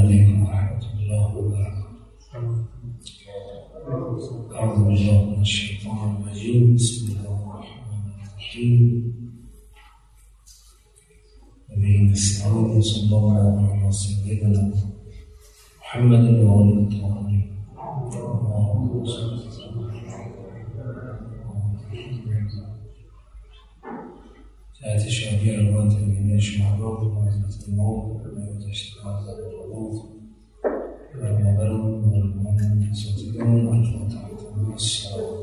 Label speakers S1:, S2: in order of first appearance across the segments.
S1: علیکم و رحمت الله و برکاته. اعوذ بالله من الشیطان الرجیم. بسم الله الرحمن الرحیم. و به نستعین. صلی الله علی سیدنا محمد و آله الطاهرین. جهت شادی روایت بینه شما را و حضرت امام و گذشت حضرت القلوب و مادرم و مولوان اساتیدمون الفاتحه. الصلوات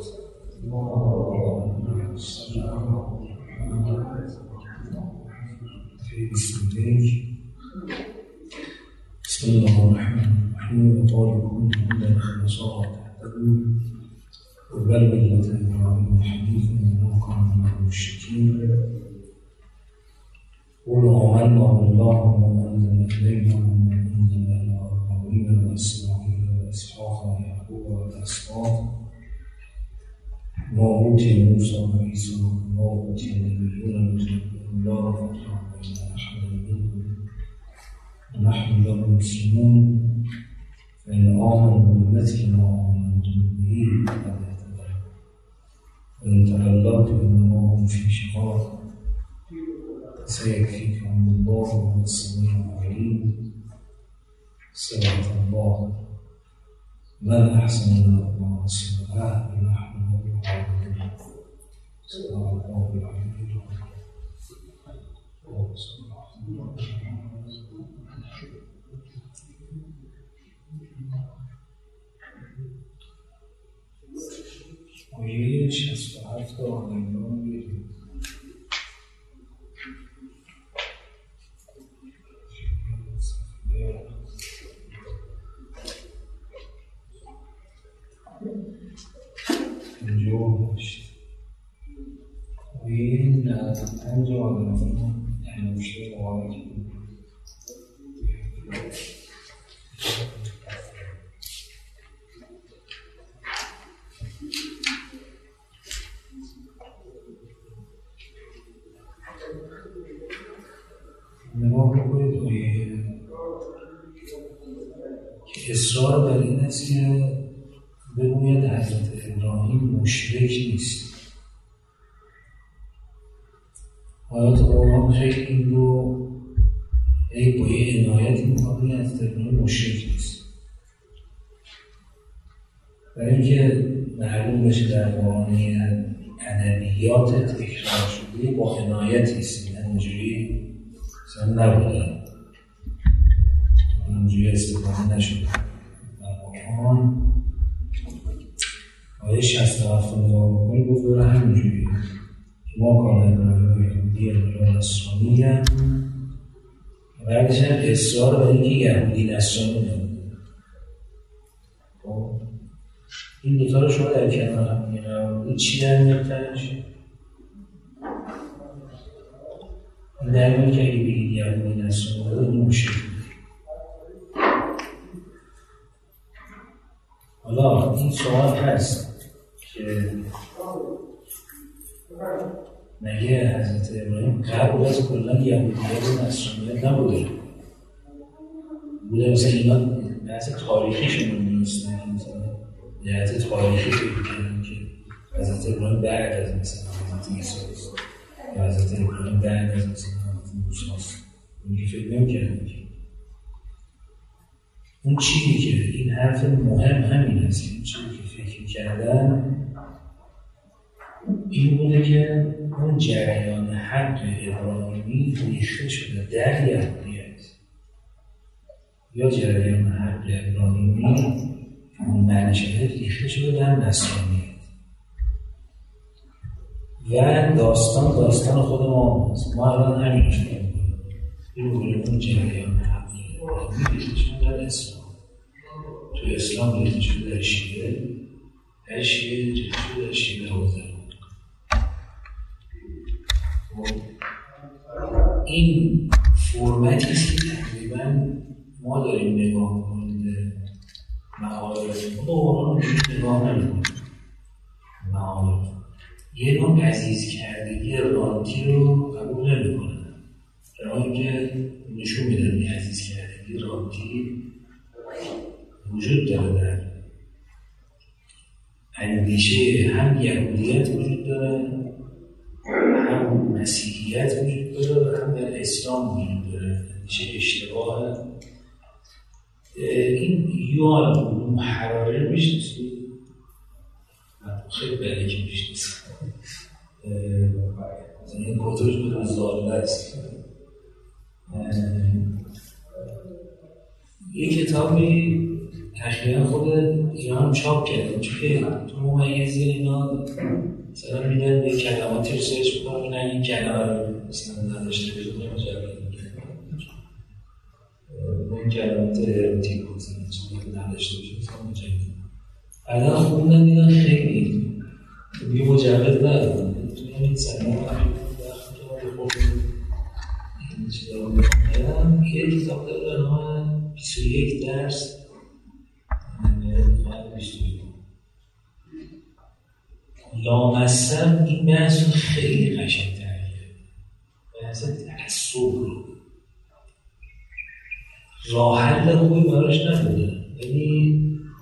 S1: بسم الله الرحمن الرحیم. و طالبون هدى خلصاء تهتدون وبل ملة إبراهيم حنيفا وما كان من المشركين. قولوا آمنا بالله وما أنزل إلينا وما أنزل إلى إبراهيم وإسماعيل وإسحاق ويعقوب والأسباط ما أوتي موسى وعيسى وما أوتي النبيون من الله فرحمنا بين أحد منهم ونحن له مسلمون. فإن آمنوا بمثل ما آمنتم به فقد اهتدوا وإن تولوا فإنما هم في شقاق سيكفيكهم الله وهو السميع العليم. صدق الله. من أحسن من الله صدقه ونحن له عابدون. صدق الله العلي العظيم. آیه 67 آل عمران بیارید. این 5 آل عمران همیشه مبارک بود. نگاه بکنید آیه که اصرار بر این است که بگوید حضرت ابراهیم مشرک نیست. آیات قرآن خیلی این رو با یه عنایت می‌کنه که حضرت ابراهیم مشرک نیست، برای اینکه معلوم بشه در قرآن ادبیات تکرار شده با عنایتی است، اینجوری مثلا نبوده، اینجوری استفاده نشده. در قرآن آیه 67 نگاه بکنید گفت همینجوری که ما کان ابراهیم یهودی ولا نصرانی‌ا، بعدش هم اصرار بر اینکه یهودی نصرانی نبوده. خب این دوتا رو شما در کنار هم می‌گیرم. این چی در میاد تنش؟ این در میاد که اگه بگید یهودی نصرانی نبوده این مشکل. حالا این سوال هست که مگه حضرت ابراهیم قبل از کلا یهودیت و نصرانیت نبوده؟ بوده مثلا اینا بحث تاریخیشون می‌دونستن، مثلا جهت تاریخی فکر کردن که حضرت ابراهیم بعد از مثلا حضرت عیسی است یا حضرت ابراهیم بعد از مثلا حضرت موسی است. اینجوری فکر نمی‌کردن که اون چیزی که این حرف مهم همین است که چیزی که فکر کردن این بوده که اون جریان حق ابراهیمی ریخته شده در یهودیت یا جریان حق ابراهیمی اون معنی شده ریخته شده در نصرانیت. و داستان خود ما هست. ما الان همین شده این بوده اون جریان حق ابراهیمی ریخته شده در اسلام. تو اسلام ریخته شده در شیعه، در شیعه ریخته شده در شیعه حوزه. این فرمتی است که تقریبا ما داریم نگاه می‌کنیم به معارف. ما نگاه نمی‌کنیم معارف. یه نوع عزیز کردگی رانتی رو قبول نمی‌کنن، در حالی که نشون میدن این عزیز کردگی زندگی رابطی وجود داره، در اندیشه هم یهودیت وجود داره، هم مسیحیت وجود داره و هم در اسلام وجود داره. اندیشه اشتباه این یوال حراره میشنیستی؟ خیلی بله که میشنیست این کتوش به زاده است. یه کتابی اخیراً خود ایران چاپ کرده چون که تو ممیزی اینا مثلا میدن به کلماتی رو سرچ بکنم نه این کلمه رو مثلا نداشته بشه مجرد این کلمات اروتیک بود چون نداشته بشه مثلا مجرد بعدا خوندن دیدن خیلی یه مجرد ندارم این سلام یه کتاب داره به نام 21 درس لامصب این بحث رو خیلی قشنگ تغییره بحث تعصب رو راه حل خوبی براش نبوده یعنی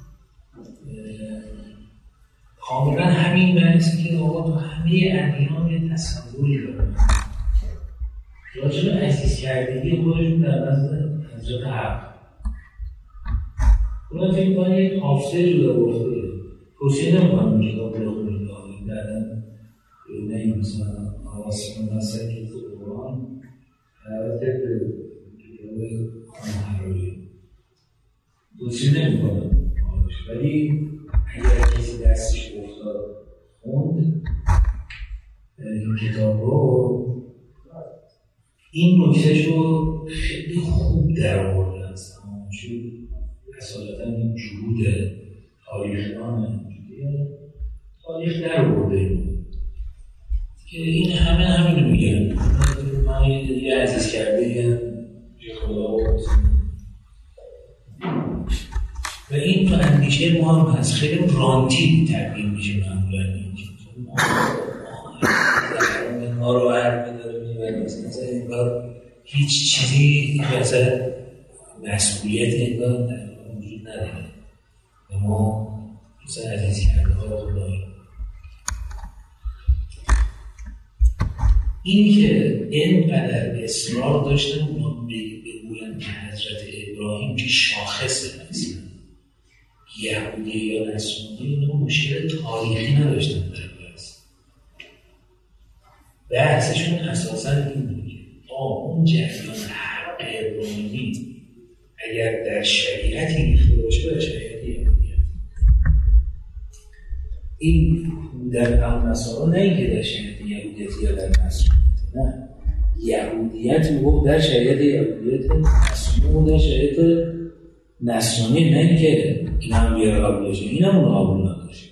S1: کاملا همین بحثی که آقا تو همه ادیان یه تصوری داره راجع به عزیز کردگی خودشون در نظر حضرت حق اونا فکر کنه یک حافظه جدا گفته توصیه نمی‌کنم این کتاب رو بخونید بعداً نه مثلا آسمان نصر که تو قرآن البته به کتاب خانه‌روی توصیه نمی‌کنم ولی اگر کسی دستش افتاد خوند این کتاب رو این نکتهش رو خیلی خوب در آورده است چون اصالتا این جهود تاریخیان تاریخ در آورده که این همین رو میگن من یه عزیز کرده خدا و این تو اندیشه ما هم هست خیلی رانتی تبیین میشه معمولا ما رو حرف داره میبره مثلا انگار هیچ چیزی مثلا مسئولیت انگار وجود نداره و ما مثلا عزیز کرده ها رو داریم این که اینقدر اصرار داشتن اونا بگوین که حضرت ابراهیم که شاخصه مثلا یهودی یا نصرانی اینو مشکل تاریخی نداشتن بحثشون اساساً این بود که اون جریان حق ابراهیمی اگر در شریعتی ریخته باشه در شریعت یهودیت این در نصارا نه اینکه در شریعت یهودیت یا در نصرانیت نه یهودیت میگفت در شریعت یهودیت نصرانی در شریعت نصرانی نه اینکه این هم بیاره قبول باشه این هم اون قبول نداشت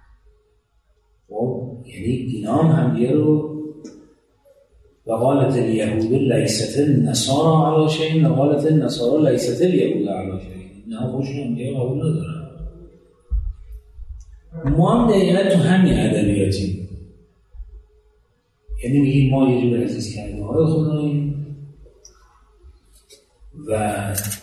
S1: خب یعنی اینا هم دیگه رو وقالت اليهود ليست النصارى على شيء وقالت النصارى ليست اليهود على شيء نه خوشون هم دیگه قبول ندارن ما هم دقیقا تو همین ادبیاتی یعنی میگیم ما یه جور عزیز کرده های خداییم و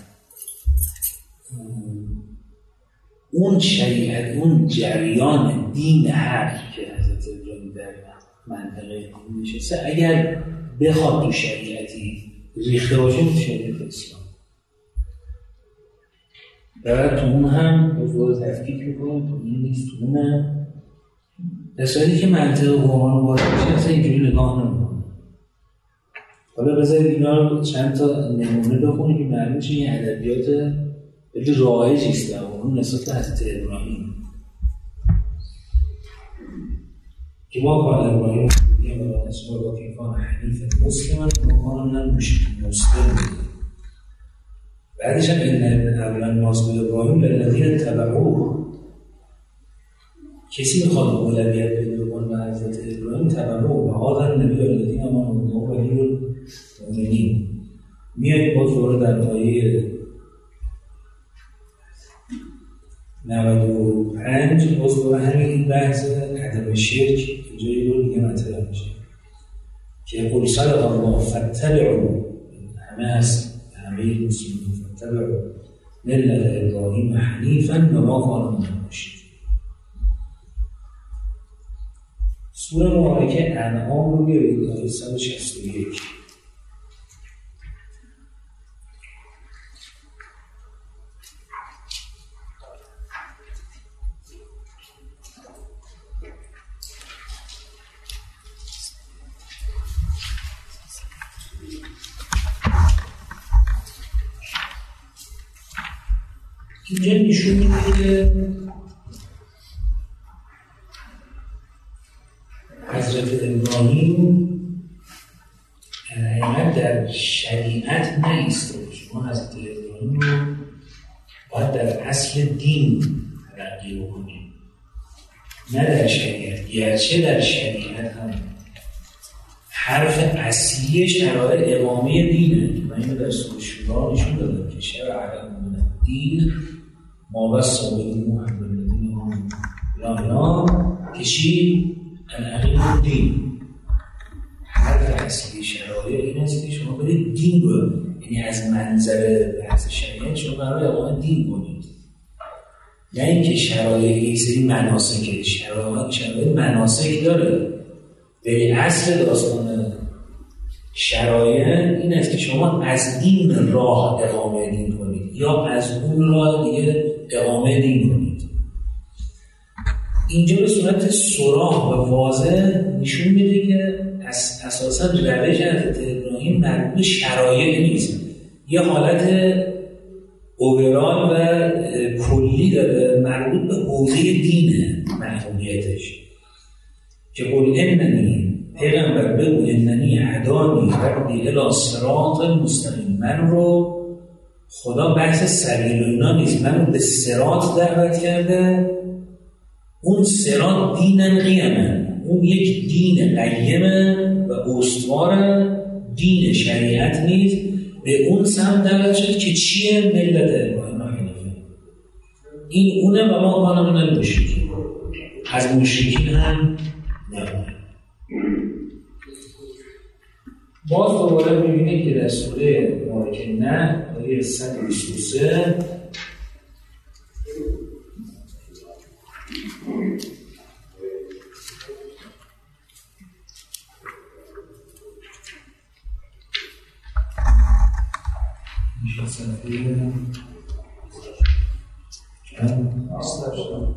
S1: اون شریعت اون جریان دین حق که حضرت ابراهیم در منطقه نشسته اگر بخواد تو شریعتی ریخته باشه تو شریعت اسلام بعد تو اون هم بزرگ تفکیک میکنه تو این نیست تو اونه رسالی که منطقه قرآن وارد میشه اصلا اینجوری نگاه نمیکنه حالا بذارید اینا رو چند تا نمونه بخونیم که معلوم شه این ادبیات خیلی رایجی است در اون نسبت حضرت ابراهیم که ما کار ابراهیم میگیم و اسمه با کیفان حنیف مسلمان مکانم نموشید مسلم بعدش هم این اولا ناس به ابراهیم للذین تبعوه کسی میخواد اولویت بده به حضرت ابراهیم تبعوه و هذا النبی الذین آمنوا و ولی المؤمنین میاد باز دوباره در آیه 95 باز دوباره همین بحث عدم شرک اینجایی رو دیگه مطرح میشه که قل صدق الله فاتبعوا همه هست همه مسلمین اتبعوا ملة ابراهیم حنیفا و ما کان من المشرکین. سوره مبارکه انعام رو بیارید آیه 161. اینجا نشون میده که حضرت ابراهیم در شریعت نیست. شما حضرت ابراهیم رو باید در اصل دین تلقی بکنید، نه در شریعت. گرچه در شریعت هم حرف اصلی شرایع امامی دینه. من اینو در سوره شورا نشون دادم که شرع لکم من الدین ما وصی به نوح والذین آمنوا که چی؟ اقیموا الدین. حرف اصلی شرایع این است که شما برید دین رو، یعنی از منظر بحث شریعت شما برای اقامت دین کنید، نه اینکه شرایع یک سری مناسک. شرایع مناسک داره، ولی اصل داستان شرایع این است که شما از این راه اقامه دین کنید یا از اون راه دیگه اقامه دین کنید. اینجا به صورت صراح و واضح نشون میده که اساساً روش حضرت ابراهیم مربوط به شرایع نیست، یه حالت اوورال و کلی داره مربوط به حوزه دینه محکومیتش. که قل اننی پیغمبر بگو اننی هدانی ربی الی صراط مستقیم، من رو خدا بحث سبیل اینا نیست، من رو به صراط دعوت کرده. اون صراط دینن قیمن، اون یک دین قیمه و استوار، دین شریعت نیست. به اون سمت دعوت شد که چیه؟ ملت ابراهیم حنیفه. این اونه و ما کان من المشرکین، از مشرکین هم نبود. باز دوباره می‌بینید که در سوره مبارکه نه آیه 123 میشه صفحه چند اصلاش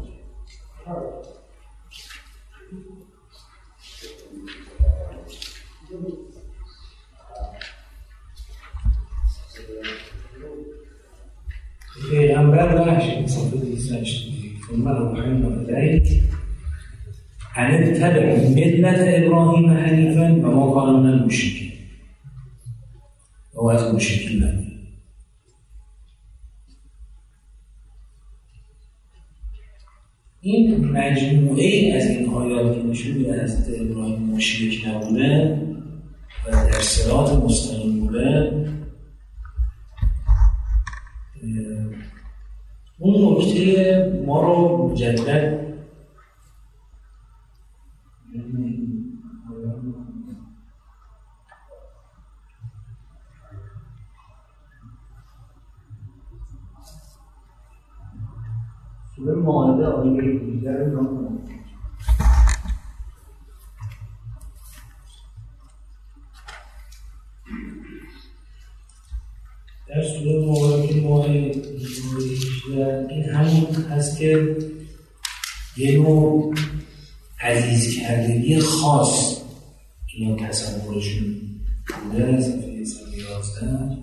S1: پیغمبر وحشی صفحه 28 ثم اوحینا الیک ان اتبع ملت ابراهیم حنیفا و ما کان من المشرکین. او از مشرکین نبود. این مجموعه از این آیات که نشون میده حضرت ابراهیم مشرک نبوده و در صراط مستقیم بوده، اون نکته ما رو مجدد سوره مائده آیه 18 رو نام در سوره مبارکه مائده این همون هست که یه نوع عزیز کردگی خاص اینا تصورشون بوده. صفحه 111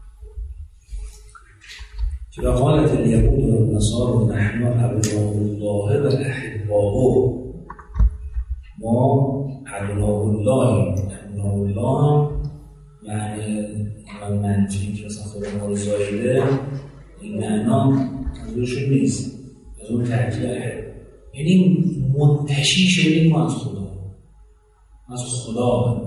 S1: که قالت الیهود و النصارى نحن ابناء الله و احباؤه، ما ابناء الله معنی منفی که مثلا خدا ما رو زایده، این معنا منظورشون نیست، از اون تحقیقه، یعنی منتشی شدیم ما از خدا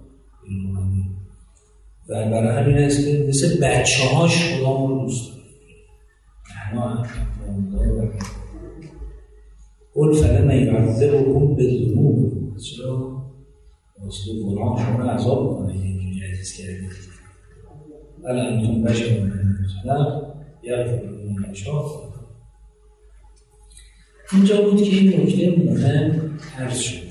S1: و برای همین هست که مثل بچه هاش خدا ما رو دوست داره. قل فلما یعذبکم بذنوبکم، چرا واسه گناه شما رو عذاب کنه اینجوری عزیز کردید؟ بل انتم بشر ممن خلق یغفر لمن یشاء. اینجا بود که این نکته مهم عرض شد.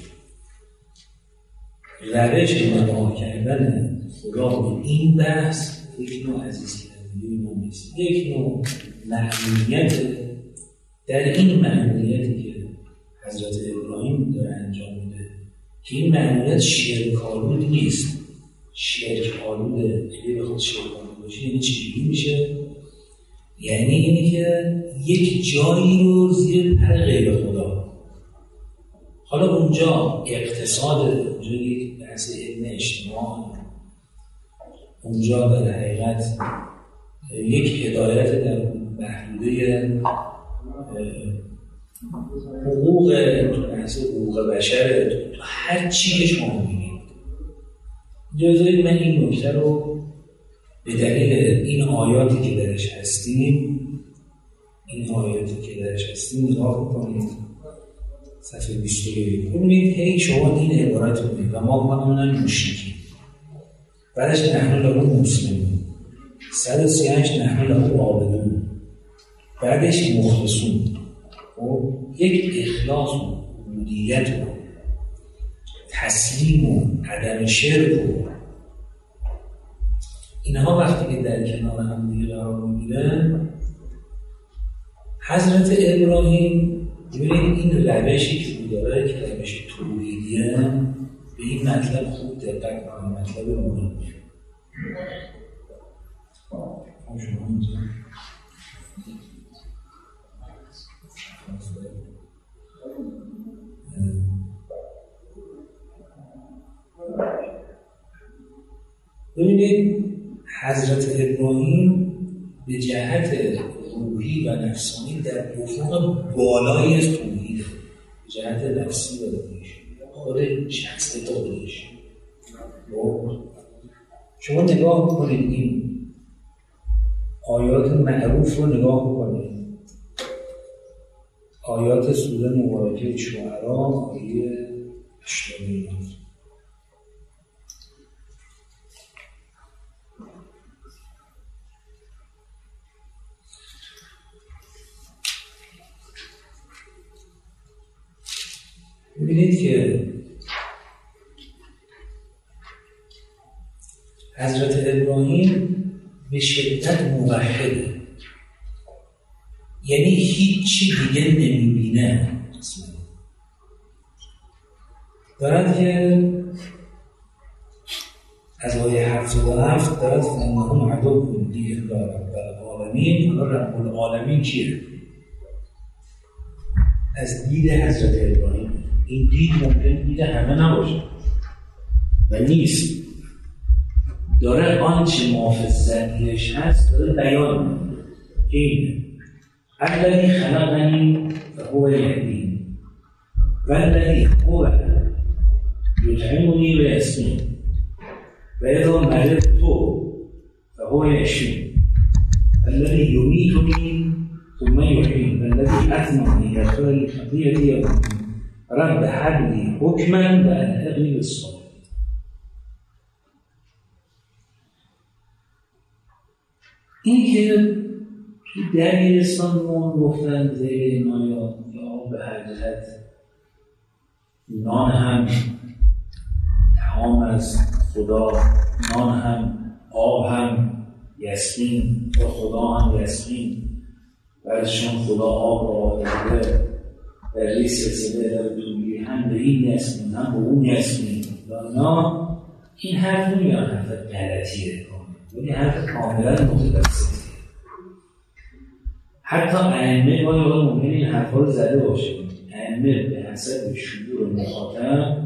S1: روش نگاه کردن خدا به این بحث یک نوع عزیز کردن نیست، یک نوع معنویت. در این معنویتی که حضرت ابراهیم داره انجام میده که این معنویت شرک آلود نیست. شرک آلوده، اگه بخواد شرک آلود باشه یعنی چجوری میشه؟ یعنی اینی که یک جایی رو زیر پر غیر خدا. حالا اونجا اقتصاد، اونجا یک بحث علم اجتماع، اونجا در حقیقت یک هدایت در محدوده حقوق، بحث حقوق بشر، هر چی که شما می‌بینید. اجازه من این نکته رو به دلیل این آیاتی که درش هستیم نگاه بکنید. صفحه 21 ببینید هی شما این عبارت رو ببینید و ما قانونا مشرکیم، بعدش نحن له مسلمون، 138 نحن له عابدون، بعدش مخلصون. خب یک اخلاص و عبودیت و تسلیم و عدم شرک و اینها وقتی که در کنار هم دیگه قرار میگیرن، حضرت ابراهیم ببینید این روشی که داره که روش توحیدیه، به این مطلب خوب دقت کنید، مطلب مهمه. شما اینجا ببینید حضرت ابراهیم به جهت روحی و نفسانی در افق بالای از توحیده، به جهت نفسی و روحیش، خود شخصیت خودش. شما نگاه بکنید این آیات معروف رو نگاه بکنید، آیات سوره مبارکه شعرا آیه 80. ببینید که حضرت ابراهیم به شدت موحده، یعنی هیچی دیگه نمیبینه. دارد که از آیه 77 دارد فانهم عدو لی الا رب العالمین. رب العالمین کیه؟ از دید حضرت ابراهیم. این دید ممکن دید همه نباشه و نیست، داره آنچه مافز ذهنش هست داره بیان میکنه که اینه الذی خلقنی فهو یهدین والذی هو یطعمنی ویسقین و اذا مرضت فهو یشفین والذی یمیتنی ثم یحیین والذی اطمع ان یغفر لی خطیئتی یوم رب هب لی حکما و الحقنی بالصالحین. این که تو دبیرستان ما گفتن زیر نایات یا به هر جهت نان هم طعام از خدا، نان هم آب هم یسقین و خدا هم یسقین، بعدشون خدا آب را آورده و ری سلسله در دوری هم به این یسقین هم به اون یسقین. این حرف نمیان حرف غلطیه، ولی حرف کاملا متوسطه. حتی ائمه باید ممکنه این حرفا رو زده باشه. ائمه به حسب شعور مخاطب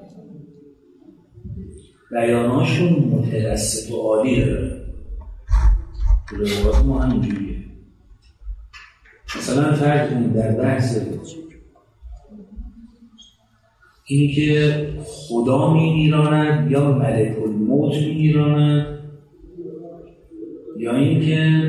S1: بیاناشون متوسط و عالی داره. روایات ما همینجوریه. مثلا فرض کنید در بحث اینی که خدا میمیراند یا ملک الموت میمیراند یا اینکه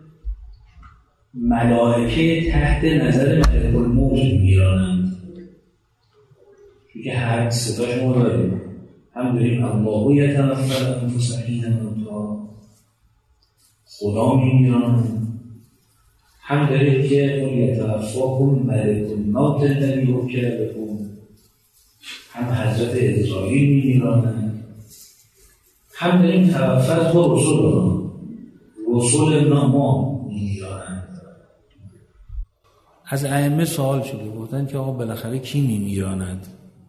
S1: ملائکه تحت نظر ملک الموت میمیرانند، چون که هر ستاش ما داریم، هم داریم الله یتوفی الانفس حین موتها خدا میمیرانند، هم دارید که اون یتوفاکم ملک الموت الذی وکل بکم، هم حضرت اسرائیل میمیرانند، هم داریم توفت با رسول ما میمیرانند.
S2: از ائمه سوال شده، گفتن که آقا بالاخره کی میمیراند؟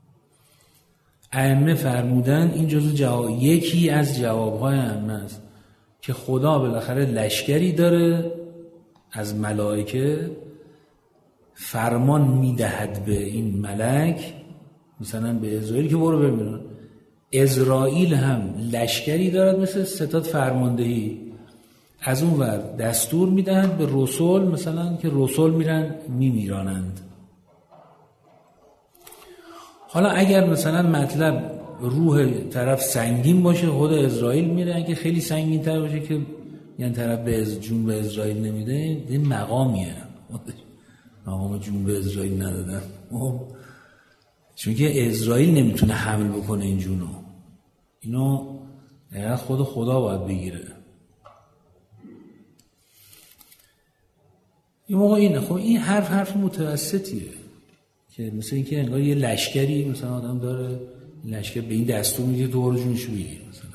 S2: ائمه فرمودن این جزو یکی از جوابهای ائمه است که خدا بالاخره لشکری داره از ملائکه، فرمان میدهد به این ملک، مثلا به اسرائیل که برو بمیران. اسرائیل هم لشکری دارد مثل ستاد فرماندهی، از اون ور دستور میدهند به رسول، مثلا که رسول میرن میمیرانند. حالا اگر مثلا مطلب روح طرف سنگین باشه خود اسرائیل میره، اگه خیلی سنگین تر باشه که یعنی طرف به جون به اسرائیل نمیده، این مقامیه، مقام جون به اسرائیل ندادن، چون که اسرائیل نمیتونه حمل بکنه این جونو، اینو خود خدا باید بگیره. این موقع اینه. خب این حرف متوسطیه که مثل اینکه انگار یه لشکری مثلا آدم داره، لشکر به این دستور میده دور جونش بگیره مثلا.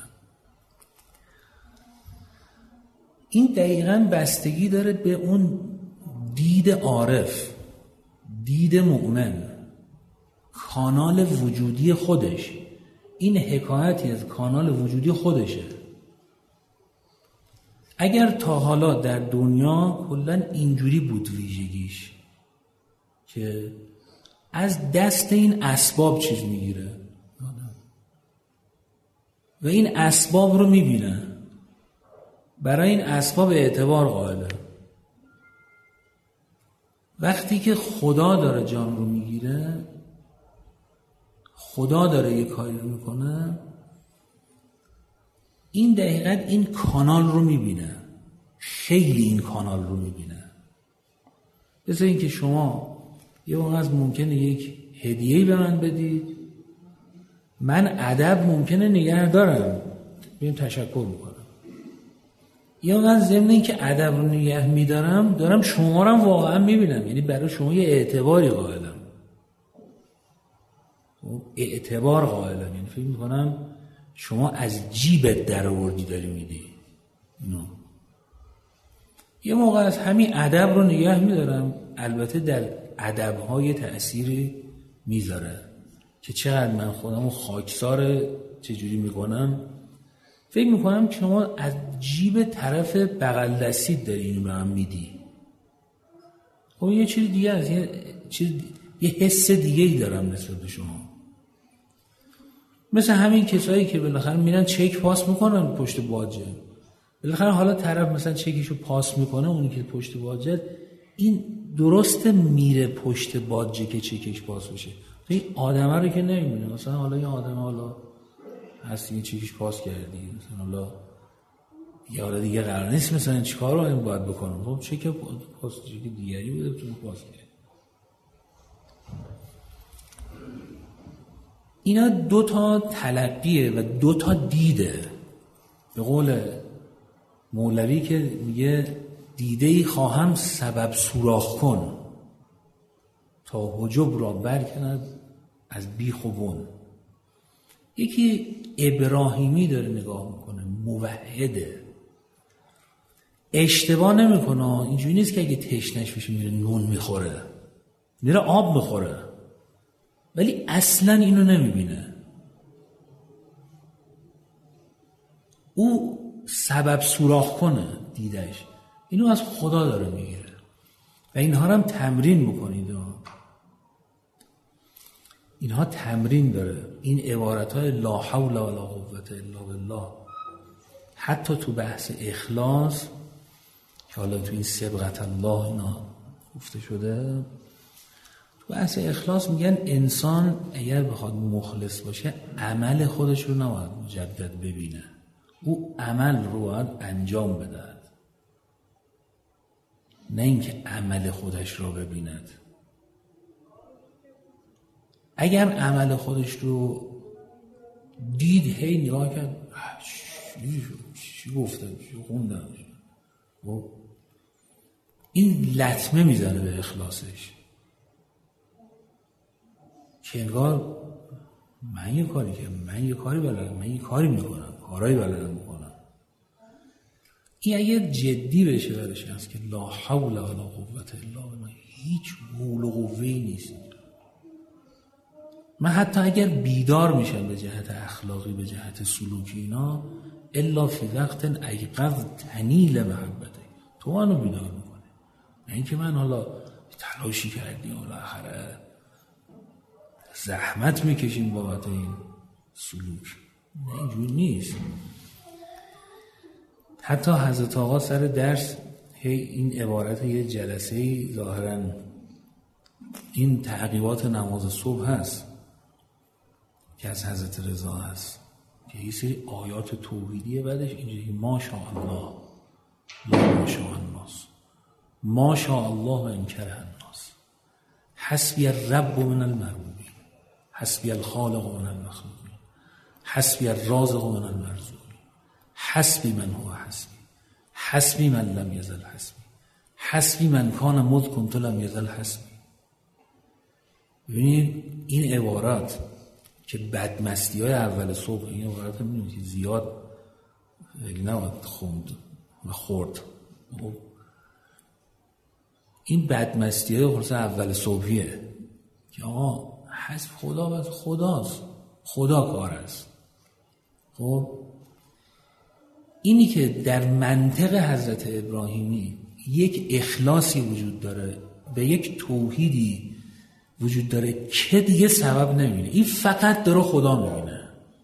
S2: این دقیقاً بستگی داره به اون دید عارف، دید مؤمن، کانال وجودی خودش. این حکایتی از کانال وجودی خودشه. اگر تا حالا در دنیا کلاً اینجوری بود ویژگیش که از دست این اسباب چیز میگیره و این اسباب رو میبینه، برای این اسباب اعتبار قائله. وقتی که خدا داره جان رو میگیره، خدا داره یه کاری رو میکنه، این دقیقاً این کانال رو میبینه، خیلی این کانال رو میبینه. مثل این که شما یه وقت از ممکنه یک هدیه‌ای به من بدید، من ادب ممکنه نگه دارم، بهم تشکر میکنم، یا من ضمن این که ادب رو نگه میدارم دارم شما رو واقعا میبینم، یعنی برای شما یه اعتباری قائلم، اعتبار قائلم، یعنی فکر میکنم شما از جیبت در آوردی داری میدی اینو. یه موقع از همین ادب رو نگه میدارم، البته در ادب‌های تأثیری میذاره که چقدر من خودم رو خاکسار چجوری میکنم. فکر میکنم شما از جیب طرف بغل دستیت داری اینو به من میدی. خب یه چیز دیگه از یه حس دیگه ای دارم نسبت به شما. مثل همین کسایی که بالاخره میرن چک پاس میکنن پشت باجه، بالاخره حالا طرف مثلا چکیشو پاس میکنه، اونی که پشت باجه این درسته میره پشت باجه که چکش پاس بشه، این آدمه رو که نمیبینه. مثلا حالا یه آدم حالا هستی یه چکش پاس کردی، مثلا حالا یه حالا دیگه قرار نیست مثلا چیکار رو این باید بکنم، خب چک پاس چک دیگری بوده تو پاس کرد. اینا دو تا تلقیه و دو تا دیده. به قول مولوی که میگه دیده‌ای خواهم سبب سوراخ کن تا حجب را برکند از بیخ و بن. یکی ابراهیمی داره نگاه میکنه، موحده، اشتباه نمیکنه. اینجوری نیست که اگه تشنش بشه میره نون میخوره، میره آب میخوره، ولی اصلا اینو نمیبینه. او سبب سوراخ کنه دیدش، اینو از خدا داره میگیره. و اینها هم تمرین بکنید، اینها تمرین داره. این عبارتهای لا حول ولا قوة الا بالله، حتی تو بحث اخلاص که حالا تو این سبغت الله اینا گفته شده، تو بحث اخلاص میگن انسان اگر بخواد مخلص باشه عمل خودش رو نباید مجدد ببینه، او عمل رو باید انجام بده، نه اینکه عمل خودش رو ببیند. اگر عمل خودش رو دید، هی نگاه کرد چی گفتم، چی خوندم، و این لطمه میزنه به اخلاصش که انگار من یه کاری بلدم، من یه کاری میکنم، کارهایی بلدم میکنم. این اگر جدی بشه برش هست که لا حول ولا قوة الا بالله، هیچ حول و قوه‌ای نیست. من حتی اگر بیدار میشم به جهت اخلاقی، به جهت سلوکی اینا، الا فی وقت ایقظ تنیل محبته، تو منو بیدار میکنه. نه اینکه من حالا تلاشی کردیم و بالاخره زحمت میکشیم بابت این سلوک، نه اینجور نیست. حتی حضرت آقا سر درس این عبارت یه جلسه‌ای ظاهراً این تعقیبات نماز صبح هست که از حضرت رضا هست که یه سری آیات توحیدیه، بعدش اینجوری ماشاءالله لا ماشاءالناس، ماشاءالله و انکره الناس، حسبی الرب من المربوبین، حسبی الخالق من المخلوقین، حسبی الرازق من المرزوقین، حسبی من هو حسبی، حسبی من لم یزل حسبی، حسبی من کان مذ کنت لم یزل حسبی. ببینید این عبارات که بدمستی های اول صبح، این عبارات می‌بینید که زیاد نباید خوند و خورد. این بدمستی های خلاص اول صبحیه که آقا حسب خدا بس خداست، خدا کار است. خب اینی که در منطق حضرت ابراهیمی یک اخلاصی وجود داره، به یک توحیدی وجود داره که دیگه سبب نمیبینه، این فقط داره خدا میبینه.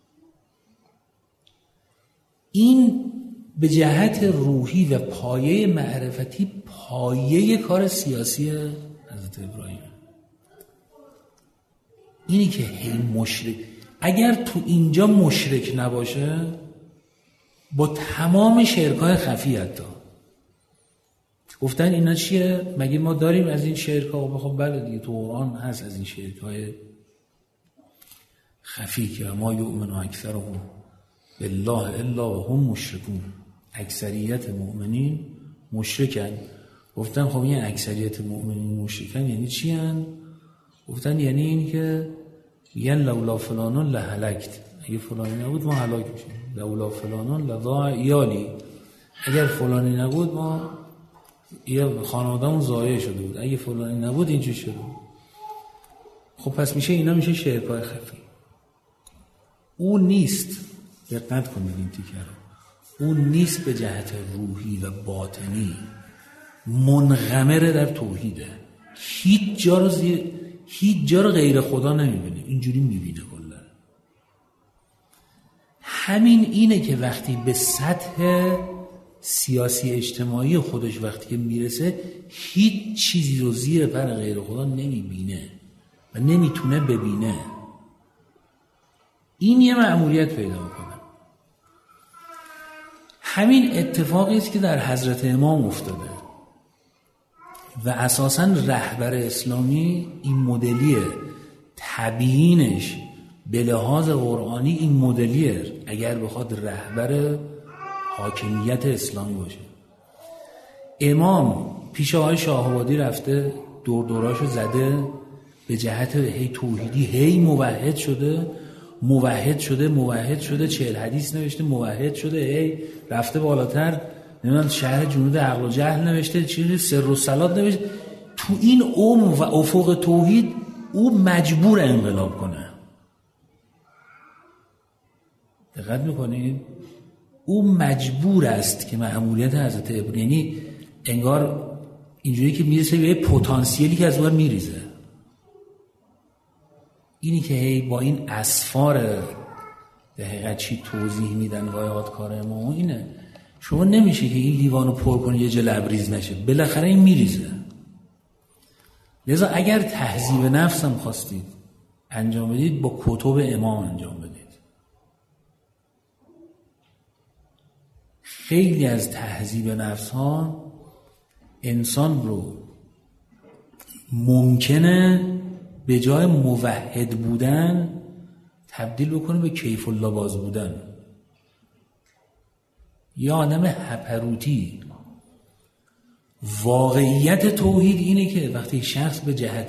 S2: این به جهت روحی و پایه معرفتی پایه کار سیاسی حضرت ابراهیم. اینی که هی مشرک، اگر تو اینجا مشرک نباشه با تمام شرکای خفی، حتی گفتن اینا چیه؟ مگه ما داریم از این شرکا؟ بخوام بله دیگه تو قرآن هست از این شرکای خفی که ما یؤمن اکثرهم بالله الا و هم مشرکون، اکثریت مؤمنین مشرکن. گفتن خب این اکثریت مؤمنین مشرکن یعنی چی هن؟ گفتن یعنی این که یعنی لولا فلانون لهلکت، اگه فلانی نبود ما هلاک میشیم، لولا فلانون لضاع ایالی، اگر فلانی نبود ما یه خانواده‌مون ضایع شده بود، اگه فلانی نبود اینجوری شده. خب پس میشه اینا میشه شرکای خفی. اون نیست، دقت کنید این تیکه رو، اون نیست به جهت روحی و باطنی منغمره در توحیده، هیچ جا رو غیر خدا نمیبینه، اینجوری میبینه کلا. همین اینه که وقتی به سطح سیاسی اجتماعی خودش وقتی که میرسه هیچ چیزی رو زیر پر غیر خدا نمیبینه و نمیتونه ببینه. این یه مأموریت پیدا میکنه. همین اتفاقی است که در حضرت امام افتاده و اساساً رهبر اسلامی این مدلیه، تبیینش به لحاظ قرآنی این مدلیه اگر بخواد رهبر حاکمیت اسلامی باشه. امام پیش آقای شاه‌آبادی رفته دوراشو زده به جهت هی توحیدی، هی موحد شده 40 حدیث نوشته، موحد شده، هی رفته بالاتر، نمیدونم شهر جنود عقل و جهل نوشته، چیزی سر و صلات نوشته. تو این و افق توحید او مجبور انقلاب کنه. دقت میکنید؟ او مجبور است که مأموریت حضرت ابراهیم، یعنی انگار اینجوری که میرسه به پتانسیلی که از اون میریزه. اینی که هی با این اسفار دقیقا چی توضیح میدن وایات کار ما اینه. شما نمیشه که این لیوانو پر کنی یه جا لبریز نشه، بالاخره این میریزه. لذا اگر تهذیب نفس هم خواستید انجام بدید با کتب امام انجام بدید. خیلی از تهذیب نفس ها انسان رو ممکنه به جای موحد بودن تبدیل بکنه به کیف الله باز بودن. یه آدم هپروتی واقعیت توحید اینه که وقتی شخص به جهت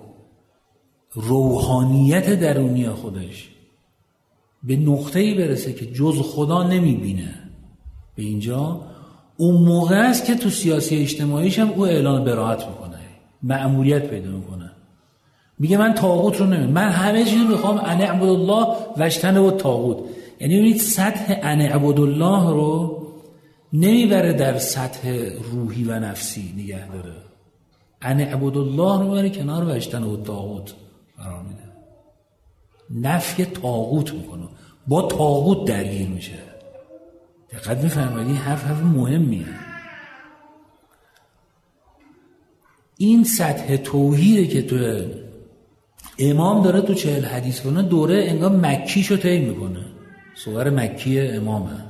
S2: روحانیت درونی خودش به نقطه‌ای برسه که جز خدا نمیبینه، به اینجا اون موقع است که تو سیاسی اجتماعیش هم او اعلان براءت میکنه، مأموریت پیدا میکنه، میگه من طاغوت رو نمیدونم، من همه چیز رو میخوام ان اعبد الله و اجتنب الطاغوت. یعنی ببینید سطح ان اعبد الله رو نمیبره در سطح روحی و نفسی نگه داره، ان اعبد الله رو میبره کنار و اجتنب الطاغوت قرار میده، نفی طاغوت میکنه، با طاغوت درگیر میشه. دقت میفرمایید این حرف مهمیه. این سطح توحیده که تو امام داره تو 40 حدیث کنه، دوره انگار مکیشو طی میکنه، صور مکی امامه.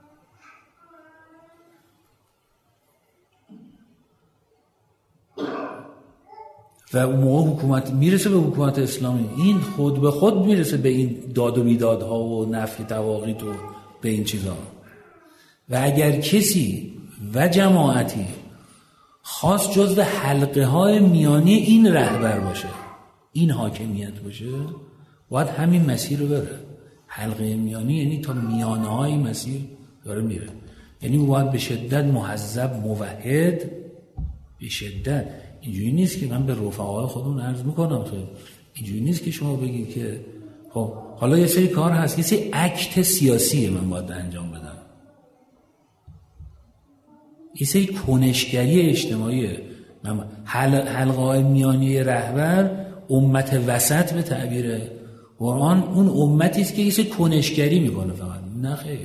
S2: و اون موقع حکومت میرسه به حکومت اسلامی، این خود به خود میرسه به این داد و بیدادها و نفی تواغیت و به این چیزها. و اگر کسی و جماعتی خاص جزو حلقه های میانی این رهبر باشه، این حاکمیت باشه، باید همین مسیر رو بره. حلقه میانی یعنی تا میانه های مسیر داره میره، یعنی باید به شدت مهذب موحد، به شدت. اینجوری نیست که من به رفقای خودمون عرض میکنم، تو اینجوری نیست که شما بگید که خب حالا یه سری کار هست، یه سری اکت سیاسیه من باید انجام بدم، یه سری کنشگری اجتماعیه. حلقه میانی رهبر امت وسط به تعبیر قرآن اون امتی است که یه سری کنشگری میکنه فقط، نه خیر.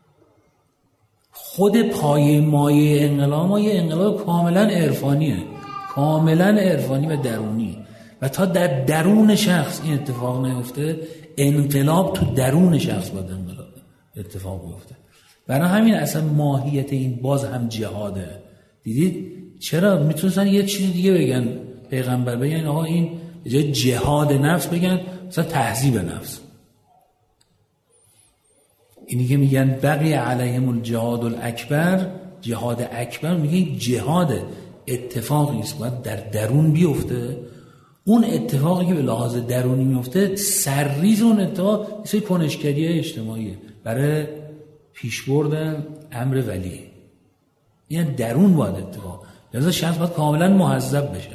S2: خود پایه مایه انقلاب ما یه انقلاب کاملا عرفانیه، کاملا عرفانی و درونی، و تا در درون شخص این اتفاق نیفته، انقلاب تو درون شخص باید انقلاب اتفاق بیفته. برای همین اصلا ماهیت این باز هم جهاده. دیدید چرا میتونستن یه چیز دیگه بگن، پیغمبر بگن آقا این به جای جهاد نفس بگن مثلا تهذیب نفس. اینی که میگن بقی علیهم الجهاد الاکبر، جهاد اکبر، میگن جهاد اتفاقی است باید در درون بیفته. اون اتفاقی که به لحاظ درونی میفته، سرریز اون اتفاق مثل کنشگری اجتماعیه برای پیشبرد امر ولی. یعنی درون باید اتفاق، لذا شخص باید کاملا مهذب بشه،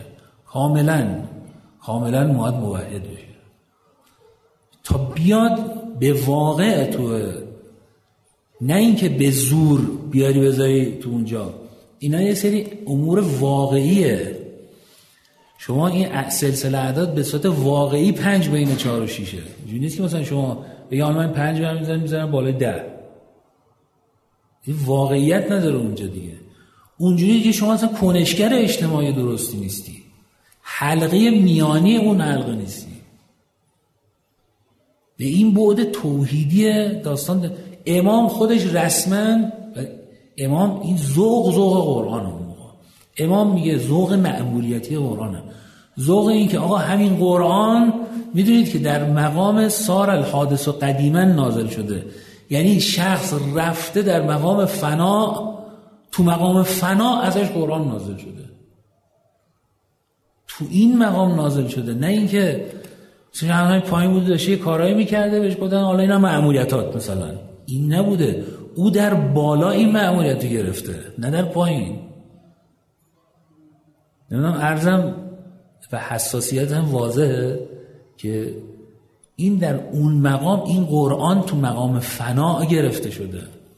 S2: کاملا موحد بشه تا بیاد به واقع تو، نه اینکه به زور بیاری بذاری تو اونجا. اینا یه سری امور واقعیه. شما این سلسله اعداد به صورت واقعی 5 بین 4 و 6، اینجوری نیست که مثلا شما بگی من 5 میذارم بالای 10. این واقعیت نداره اونجا دیگه. اونجوری که شما اصلا کنشگر اجتماعی درستی نیستی، حلقه میانی اون حلقه نیستی. به این بعد توحیدی داستان امام خودش رسما، امام این ذوق قرآن هم موقع. امام میگه ذوق مأموریتی قرآنه، ذوق این که آقا همین قرآن میدونید که در مقام سار الحادث و قدیما نازل شده، یعنی شخص رفته در مقام فنا، تو مقام فنا ازش قرآن نازل شده، تو این مقام نازل شده. نه اینکه مثلا همین پایین بوده داشته یه کارایی میکرده بهش گفتن حالا اینا مأموریتات، مثلا این نبوده. او در بالا این مأموریت رو گرفته، نه در پایین. نمیدونم عرضم و حساسیت هم واضحه که این در اون مقام، این قرآن تو مقام فنا گرفته شده،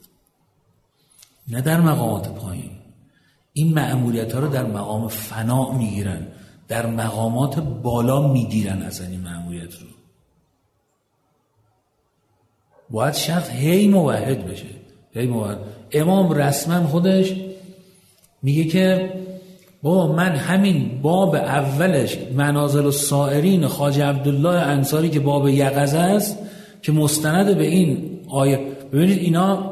S2: نه در مقامات پایین. این مأموریت ها رو در مقام فنا میگیرن، در مقامات بالا میگیرن اصلا این مأموریت رو. باید شخص هی موحد بشه، هی موحد. امام رسما خودش میگه که بابا من همین باب اولش منازل السائرین خواجه عبدالله انصاری که باب یقظه است که مستند به این آیه، ببینید اینا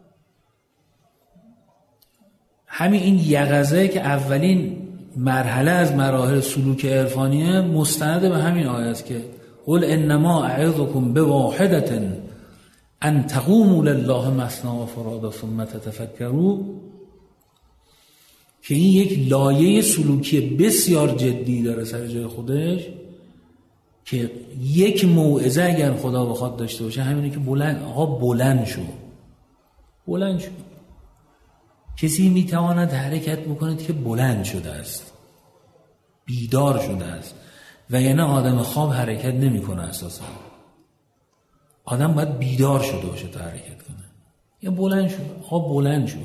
S2: همین این یقظه که اولین مرحله از مراحل سلوک عرفانیه مستند به همین آیه است که قل انما اعظکم بواحدة ان تقوموا لله مثنی و فرادا ثم تتفکروا. که این یک لایه سلوکی بسیار جدی داره سر جای خودش، که یک موعظه اگر خدا بخواد داشته باشه همینه که بلند شو. کسی میتواند حرکت بکند که بلند شده است، بیدار شده است، و یعنی آدم خواب حرکت نمیکنه. اساسا آدم باید بیدار شده باشه تا حرکت کنه. یا بلند شد.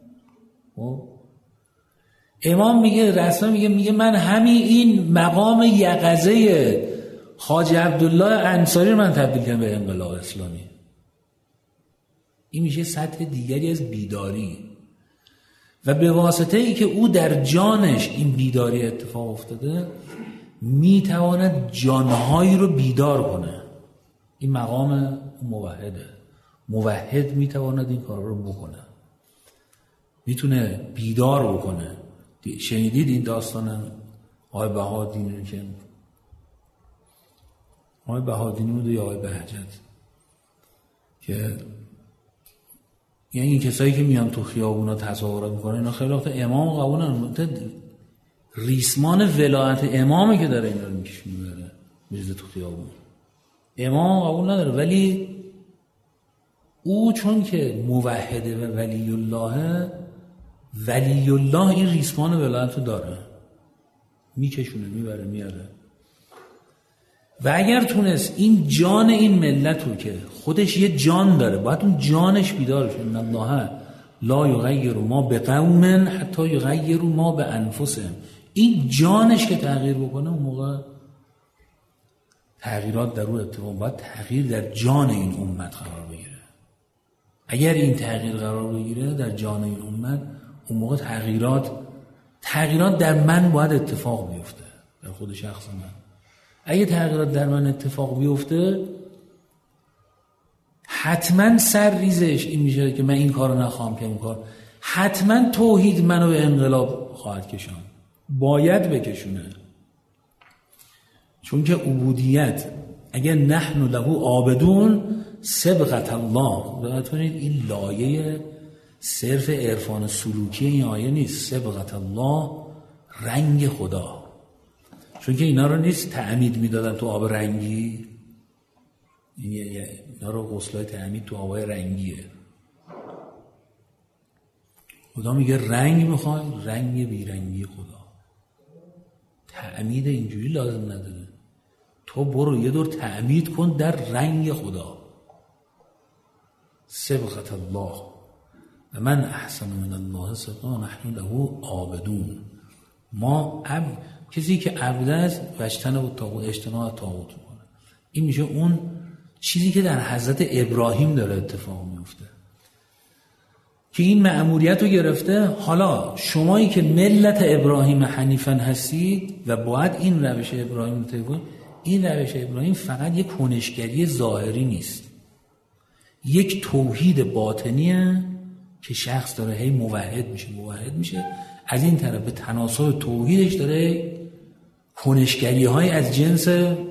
S2: امام میگه، رسول میگه من همین این مقام یقظه حاج عبدالله انصاری رو من تبدیل کردم به انقلاب اسلامی. این میشه سطح دیگری از بیداری، و به واسطه ای که او در جانش این بیداری اتفاق افتاده میتواند جانهایی رو بیدار کنه. این مقام موحده. موحد میتواند این کار رو بکنه، میتونه بیدار بکنه. شنیدید این داستان آقای بهادینی که آقای بهادینی بود یا آقای بهجت، که یعنی این کسایی که میان تو خیابونا تظاهرات میکنن اینا خیلی وقت امام قبول ندارن. ریسمان ولایت امامی که داره اینا رو میکشونه میبره میریزه تو خیابون. امام قبول نداره، ولی او چون که موحده و ولی الله این ریسمان ولایت رو داره، میکشونه میبره میاره. و اگر تونست این جان این ملت رو که خودش یه جان داره، باید اون جانش بیدار شه. ان الله لا یغیر ما بقوم حتی یغیروا ما بانفسهم. این جانش که تغییر بکنه اون موقع تغییرات در او اتفاق. باید تغییر در جان این امت قرار بگیره. اگر این تغییر قرار بگیره در جان این امت، اون موقع تغییرات در من باید اتفاق بیفته، در خود شخص من. اگه تغییرات در من اتفاق بیفته، حتما سر ریزش این میشه که من این کارو نخواهم که اون کار. حتما توحید منو به انقلاب خواهد کشان، باید بکشونه. چون که عبودیت اگر نحن له عابدون صبغت الله، ببینید این لایه صرف عرفان سلوکی این آیه نیست. صبغت الله، رنگ خدا. چون که اینا رو نیست تعمید میدادن تو آب رنگی، اینا رو غسلای تعمید تو آبای رنگیه. خدا میگه رنگ میخوای، رنگ بیرنگی خدا. تعمید اینجوری لازم نداره. تو برو یه دور تعمید کن در رنگ خدا. صبغت الله و من احسن من الله صبغا نحن له عابدون. ما کسی که عبد است و اجتناب طاغوت میکنه. این میشه اون چیزی که در حضرت ابراهیم داره اتفاق میفته، که این مأموریت رو گرفته. حالا شمایی که ملت ابراهیم حنیفا هستید و باید این روش ابراهیم رو طی کنید، این روش ابراهیم فقط یک کنشگری ظاهری نیست، یک توحید باطنیه که شخص داره هی موحد میشه. از این طرف به تناسب توحیدش داره کنشگری های از جنس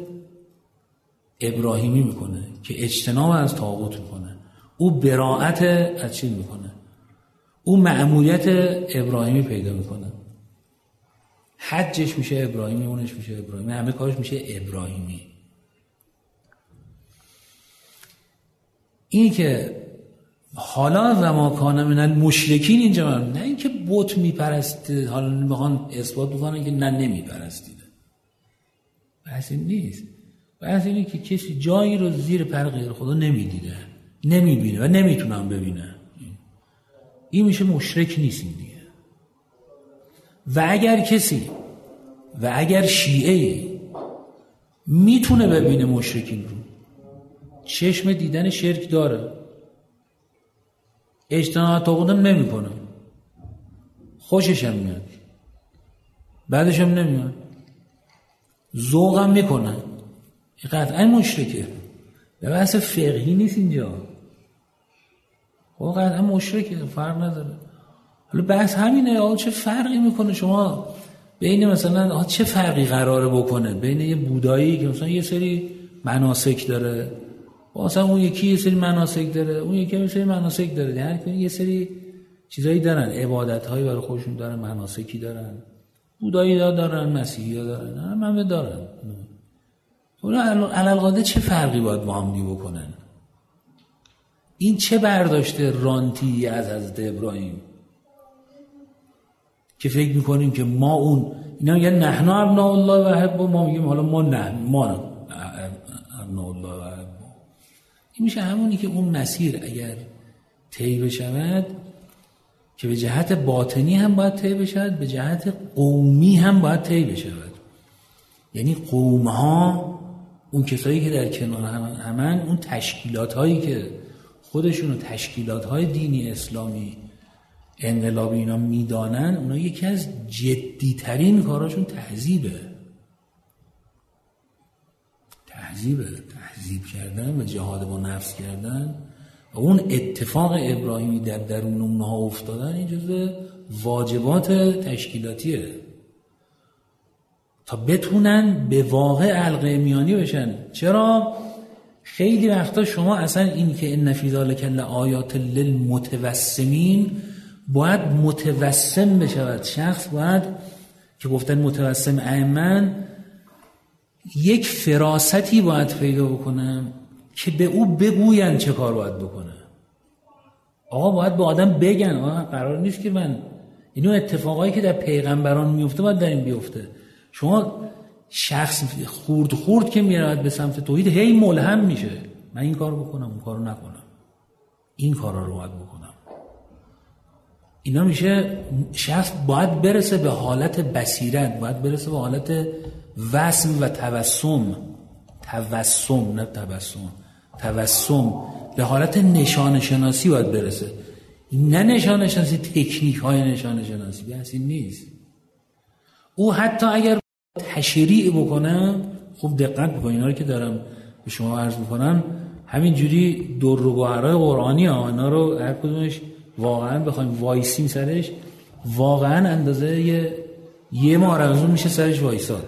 S2: ابراهیمی میکنه که اجتناب از طاغوت میکنه. او براءت از چی میکنه؟ او مأموریت ابراهیمی پیدا میکنه. حجش میشه ابراهیمی، اونش میشه ابراهیمی، همه کارش میشه ابراهیمی. این که حالا و ما کان من المشرکین اینجا نه اینکه بت میپرسته، حالا میخوان اثبات بکنن که نه نمیپرستیده. بحث این نیست. بحث اینه که کسی جایی رو زیر پر غیر خدا نمیدیده، نمیبینه و نمیتونم ببینه، این میشه مشرک نیست این دیگه. و اگر شیعه میتونه ببینه مشرکین رو، چشم دیدن شرک داره، اجتناب طاغوت نمیکنه، خوشش هم میاد، بعدش هم نمیاد، ذوقم میکنه، قطعا مشرکه. به بحث فقهی نیست اینجا، قطعا مشرکه، فرق نداره. حالا بحث همینه، چه فرقی میکنه شما بین مثلا چه فرقی قراره بکنه بین یه بودایی که مثلا یه سری مناسک داره، مثلا اون یکی یه سری مناسک داره، اون یکی یه سری مناسک داره، یعنی یه سری چیزایی دارن، عبادت‌هایی برای خودشون دارن، مناسکی دارن، بودایی‌ها دارن، مسیحی‌ها دارن، همه دارن. اونا علالقاده چه فرقی باید با هم بکنن؟ این چه برداشته رانتی از حضرت ابراهیم که فکر میکنیم که ما اون، اینا میگن نحن ابناء الله و احبه، ما میگیم حالا ما ابناء الله و احبه. این میشه همونی که اون مسیر اگر طی بشود که به جهت باطنی هم باید طی بشود، به جهت قومی هم باید طی بشود. یعنی قوم‌ها، اون کسایی که در کنار همن، اون تشکیلات‌هایی که خودشونو تشکیلات‌های دینی اسلامی انقلابی اینا میدانن، اونا یکی از جدی‌ترین کاراشون تهذیب کردن و جهاد با نفس کردن و اون اتفاق ابراهیمی در درون اونها افتادن، این جزء واجبات تشکیلاتیه تا بتونن به واقع علقه میانی بشن. چرا؟ خیلی وقتا شما اصلا این که ان فی ذلک لآیات للمتوسمین باید متوسم بشود. شخص باید که گفتن متوسم ائمه یک فراستی باید پیدا بکنم که به او بگوین چه کار باید بکنه. آقا باید به آدم بگن آقا قرار نیست که من اینو اتفاقایی که در پیغمبران میفته باید در این بیفته. شما شخص خورد که میرود به سمت توحید هی ملهم میشه، من این کار بکنم اون کارو نکنم، این کارا رو باید بکنم. اینا میشه شخص باید برسه به حالت بصیرت، باید برسه به حالت وسم و توسم به حالت نشانه شناسی باید برسه. نه نشانه شناسی تکنیک های نشانه شناسی بحثی نیست. او حتی اگر تشریع بکنه، خوب دقت بکنید اینا رو که دارم به شما عرض میکنم، همین جوری در و گوهرهای قرآنی ها، اینا رو هر کدومش واقعا بخوایم وایسیم سرش، واقعا اندازه یه مارزون میشه سرش وایساد.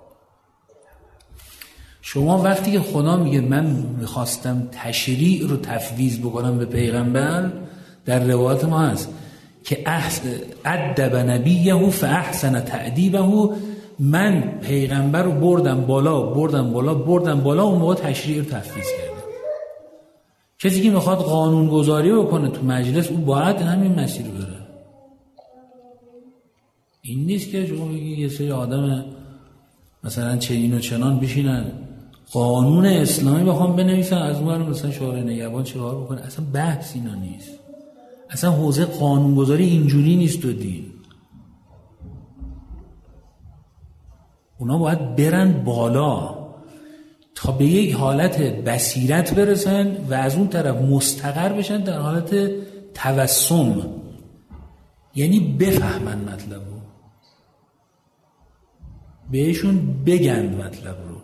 S2: شما وقتی که خدا میگه من میخواستم تشریع رو تفویض بکنم به پیغمبر، در روایات ما هست که ادب نبیه فاحسن تأدیبه، من پیغمبر رو بردم بالا، اون موقع تشریع رو تفویض کردم. کسی که میخواد قانون گذاری بکنه تو مجلس، او باید همین مسیر رو بره. این نیست که شما بگید یه سری آدم مثلا چنین و چنان بشینن قانون اسلامی بخوام بنویسن، از اون برم مثلا شورای نگهبان چه کار بکنه. اصلا بحث اینا نیست. اصلا حوزه قانونگذاری اینجوری نیست تو دین. اونا باید برن بالا تا به یک حالت بصیرت برسن و از اون طرف مستقر بشن در حالت توسم، یعنی بفهمن مطلب رو، بهشون بگن مطلب رو،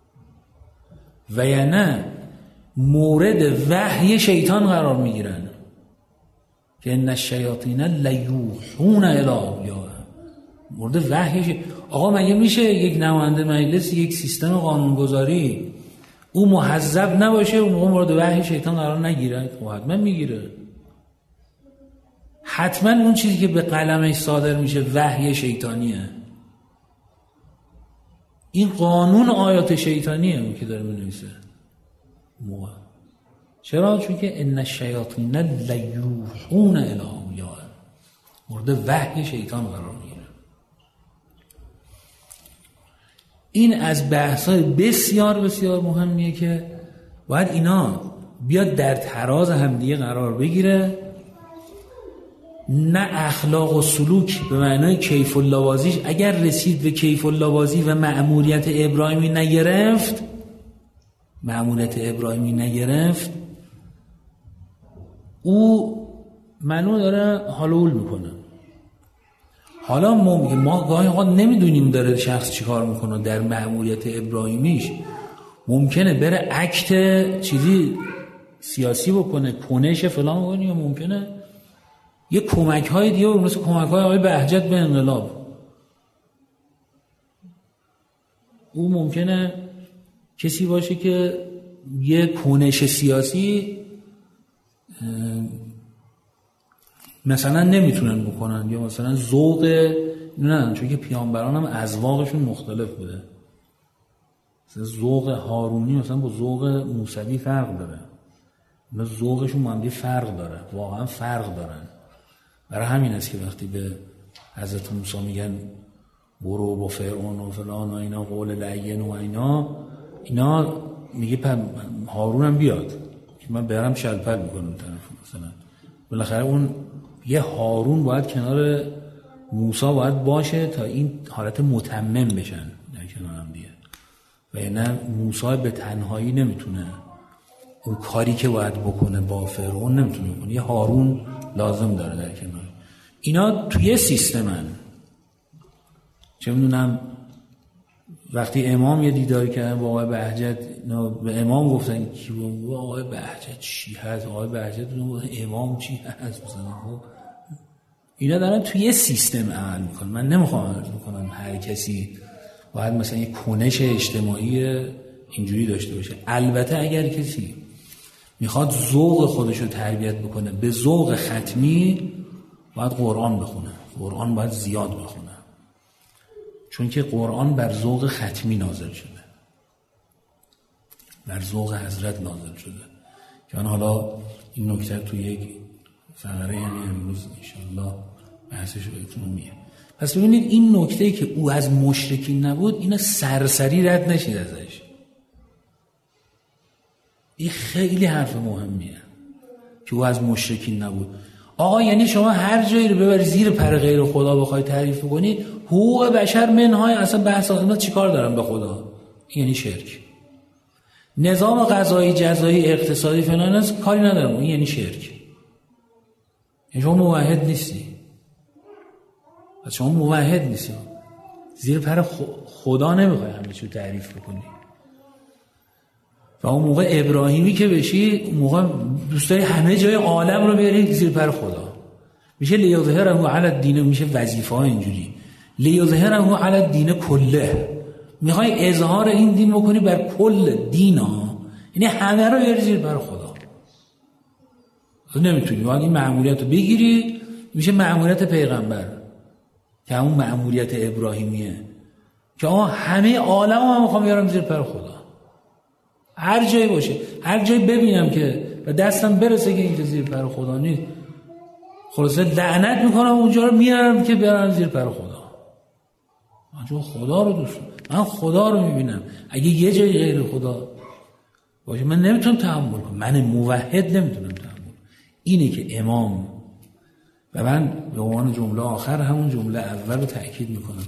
S2: و یا نه مورد وحی شیطان قرار میگیرن که ان الشیاطین لیوحون الی اولیائهم. مورد وحی آقا مگه میشه یک نماینده مجلس یک سیستم قانونگذاری او محذب نباشه اون موقع مورد وحی شیطان قرار نگیره؟ خب حتما میگیره. حتما اون چیزی که به قلمش صادر میشه وحی شیطانیه. این قانون آیات شیطانیه اون که داره می‌نویسه. چرا؟ چون که ان الشیاطین لیوحون الی اولیائهم، مورد وحی شیطان قرار میگیره. این از بحث‌های بسیار بسیار مهمیه که باید اینا بیاد در تراز همدیگه قرار بگیره. نه اخلاق و سلوک به معنای کیف الله‌بازیش اگر رسید به کیف الله‌بازی و مأموریت ابراهیمی نگرفت، او منو داره حلول میکنه. حالا ما گاهی اوقات نمیدونیم داره شخص چی کار میکنه. در مأموریت ابراهیمیش ممکنه بره اکت چیزی سیاسی بکنه، کنش فلان بکنه، یا ممکنه یه کمک های دیگه مثل کمک های آقای بهجت به انقلاب. او ممکنه کسی باشه که یه کنش سیاسی مثلا نمیتونن بکنن، یا مثلا ذوق نه، چون که پیامبران هم اذواقشون مختلف بوده. مثلا ذوق هارونی مثلا با ذوق موسوی فرق داره، اینا ذوقشون با هم فرق داره، واقعا فرق دارن. برای همین است که وقتی به حضرت موسی میگن برو با فرعون و فلان و اینا قول لعین و اینا میگه هارون هم بیاد که من برم شلپل میکنم طرف. مثلا بالاخره اون یه هارون باید کنار موسی باید باشه تا این حالت متمم بشن در کنار هم دیگه، و یعنی موسی به تنهایی نمیتونه اون کاری که باید بکنه با فرعون نمیتونه بکنه، یه هارون لازم داره در کنار. اینا توی سیستمن. چه میدونم وقتی امام یه دیداری کردن با آقای بهجت، به امام گفتن کی بود؟ آقای بهجت چی هست؟ آقای بهجت امام چی هست؟ مثلا اینا دارن توی یه سیستم عمل میکنن. من نمیخوام عرض بکنم هر کسی باید مثلا یه کنش اجتماعی اینجوری داشته باشه. البته اگر کسی میخواد ذوق خودش رو تربیت بکنه به ذوق ختمی، باید قرآن بخونه، قرآن باید زیاد بخونه، چون که قرآن بر ذوق ختمی نازل شده، بر ذوق حضرت نازل شده. که من حالا این نکته توی یک فقره یعنی امروز انشاءالله بحثش رو بهتون میگم. پس ببینید این نکته‌ای که او از مشرکین نبود، اینا سرسری رد نشید ازش. این خیلی حرف مهمیه که او از مشرکین نبود. آقا یعنی شما هر جایی رو ببری زیر پر غیر خدا بخوای تعریف کنی، حقوق بشر منهای اصلا بحث آخر چیکار دارن به خدا؟ یعنی شرک. نظام قضایی جزایی اقتصادی فلان کاری ندارم، این یعنی شرک. یعنی شما موحد نیستی. شما موحد نیستی. زیر پر خدا نمیخوای همه چیو تعریف بکنی. و اون موقع ابراهیمی که بشی، اون موقع دوست داری همه جای عالم رو بیاری زیر پر خدا. میشه لیظهره علی الدین، میشه وظیفه ها اینجوری. لیظهره علی الدین کله. میخوای اظهار این دین بکنی بر کل دین ها، یعنی همه رو بیاری زیر پر خدا. نمیتونی. باید این مأموریت رو بگیری، میشه مأموریت پیغمبر که همون مأموریت ابراهیمیه که همه عالم هم میخوام بیارم زیر پر خدا. هر جایی باشه، هر جایی ببینم که و دستم برسه که اینجا زیر پر خدا نیست، خلاصه لعنت میکنم اونجا رو میارم که بیارم زیر پر خدا. من خدا رو دوست دارم، من خدا رو میبینم. اگه یه جایی غیر خدا باشه من نمیتونم تحمل کنم، من موحد نمیتونم تحمل. اینه که امام، و من به عنوان جمله آخر همون جمله اول رو تأکید میکنم،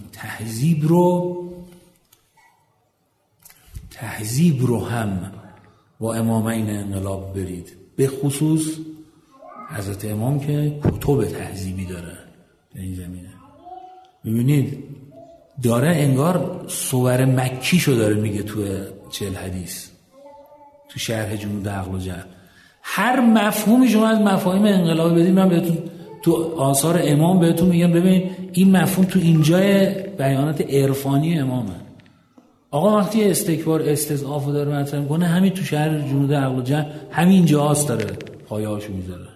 S2: تهذیب رو هم با امامین انقلاب برید، به خصوص حضرت امام که کتب تهذیبی داره در این زمینه. ببینید داره انگار صور مکیشو داره میگه تو 40 حدیث تو شرح جنود عقل و جهل. هر مفهومی شما از مفاهیم انقلابی بدید، من بهتون تو آثار امام بهتون میگم ببین این مفهوم تو اینجای بیانات عرفانی امامه. آقا وقتی استکبار استضعاف رو داره مطرح میکنه، همین تو شهر جنود عقل و جهل همین جاست داره پایه‌هاشو میذاره.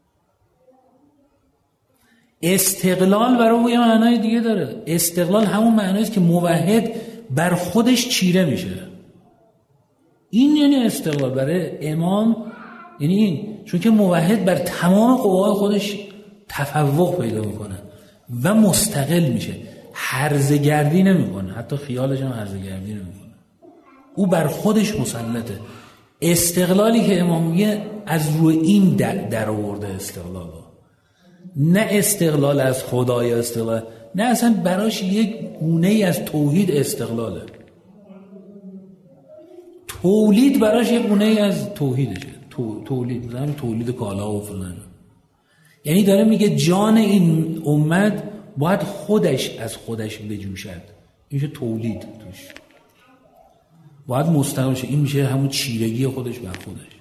S2: استقلال برای یه معنای دیگه داره. استقلال همون معنایی است که موحد بر خودش چیره میشه. این یعنی استقلال برای امام، یعنی این، چون که موحد بر تمام قوای خودش تفوق پیدا میکنه و مستقل میشه، هرزگردی نمیکنه، حتی خیالش هم هرزگردی نمیکنه، او بر خودش مسلطه. استقلالی که امام میگه از روی این در آورده استقلال، نه استقلال از خدا یا استقلال، نه اصلا براش یک گونه ای از توحید استقلاله. تولید براش یک گونه ای از توحیدشه. تولید مثلا تولید کالا و فلان. یعنی داره میگه جان این امت باید خودش از خودش بجوشد، این میشه تولید توش، باید مستقل شه، این میشه همون چیرگی خودش بر خودش.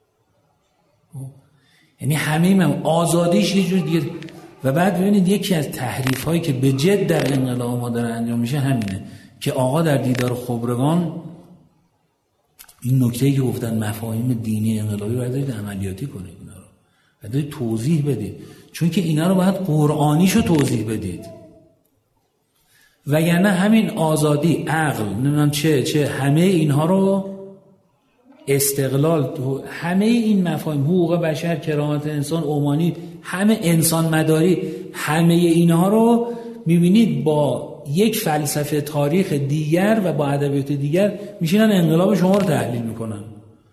S2: یعنی همه آزادیش یه جور دیگه. و بعد ببینید یکی از تحریف هایی که به جد در انقلاب ما داره انجام میشه همینه که آقا در دیدار خبرگان این نکته‌ای که گفتن مفاهیم دینی انقلابی باید عملیاتی کنید اینا رو. باید توضیح بدید، چون که اینا رو باید قرآنیشو توضیح بدید. وگرنه همین آزادی، عقل، نمیدونم چه همه اینها رو، استقلال، همه این مفاهیم، حقوق بشر، کرامت انسان، اومانی، همه انسان مداری، همه اینها رو میبینید با یک فلسفه تاریخ دیگر و با ادبیات دیگر میشینن انقلاب شما رو تحلیل میکنن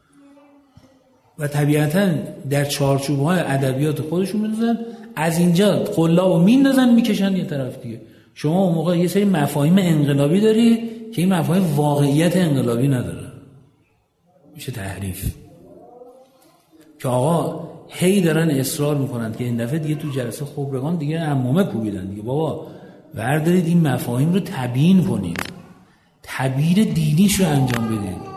S2: و طبیعتاً در چارچوب‌های ادبیات خودشون میذارن، از اینجا قلابو میندازن میکشن یه طرف دیگه. شما اون موقع یه سری مفاهیم انقلابی داری که این مفاهیم واقعیت انقلابی نداره، میشه تحریف. که آقا هی دارن اصرار میکنن که این دفعه دیگه تو جلسه خبرگان دیگه عمومه کوبیدن دیگه، بابا بردارید این مفاهیم رو تبیین کنید، تعبیر دینیش رو انجام بدید.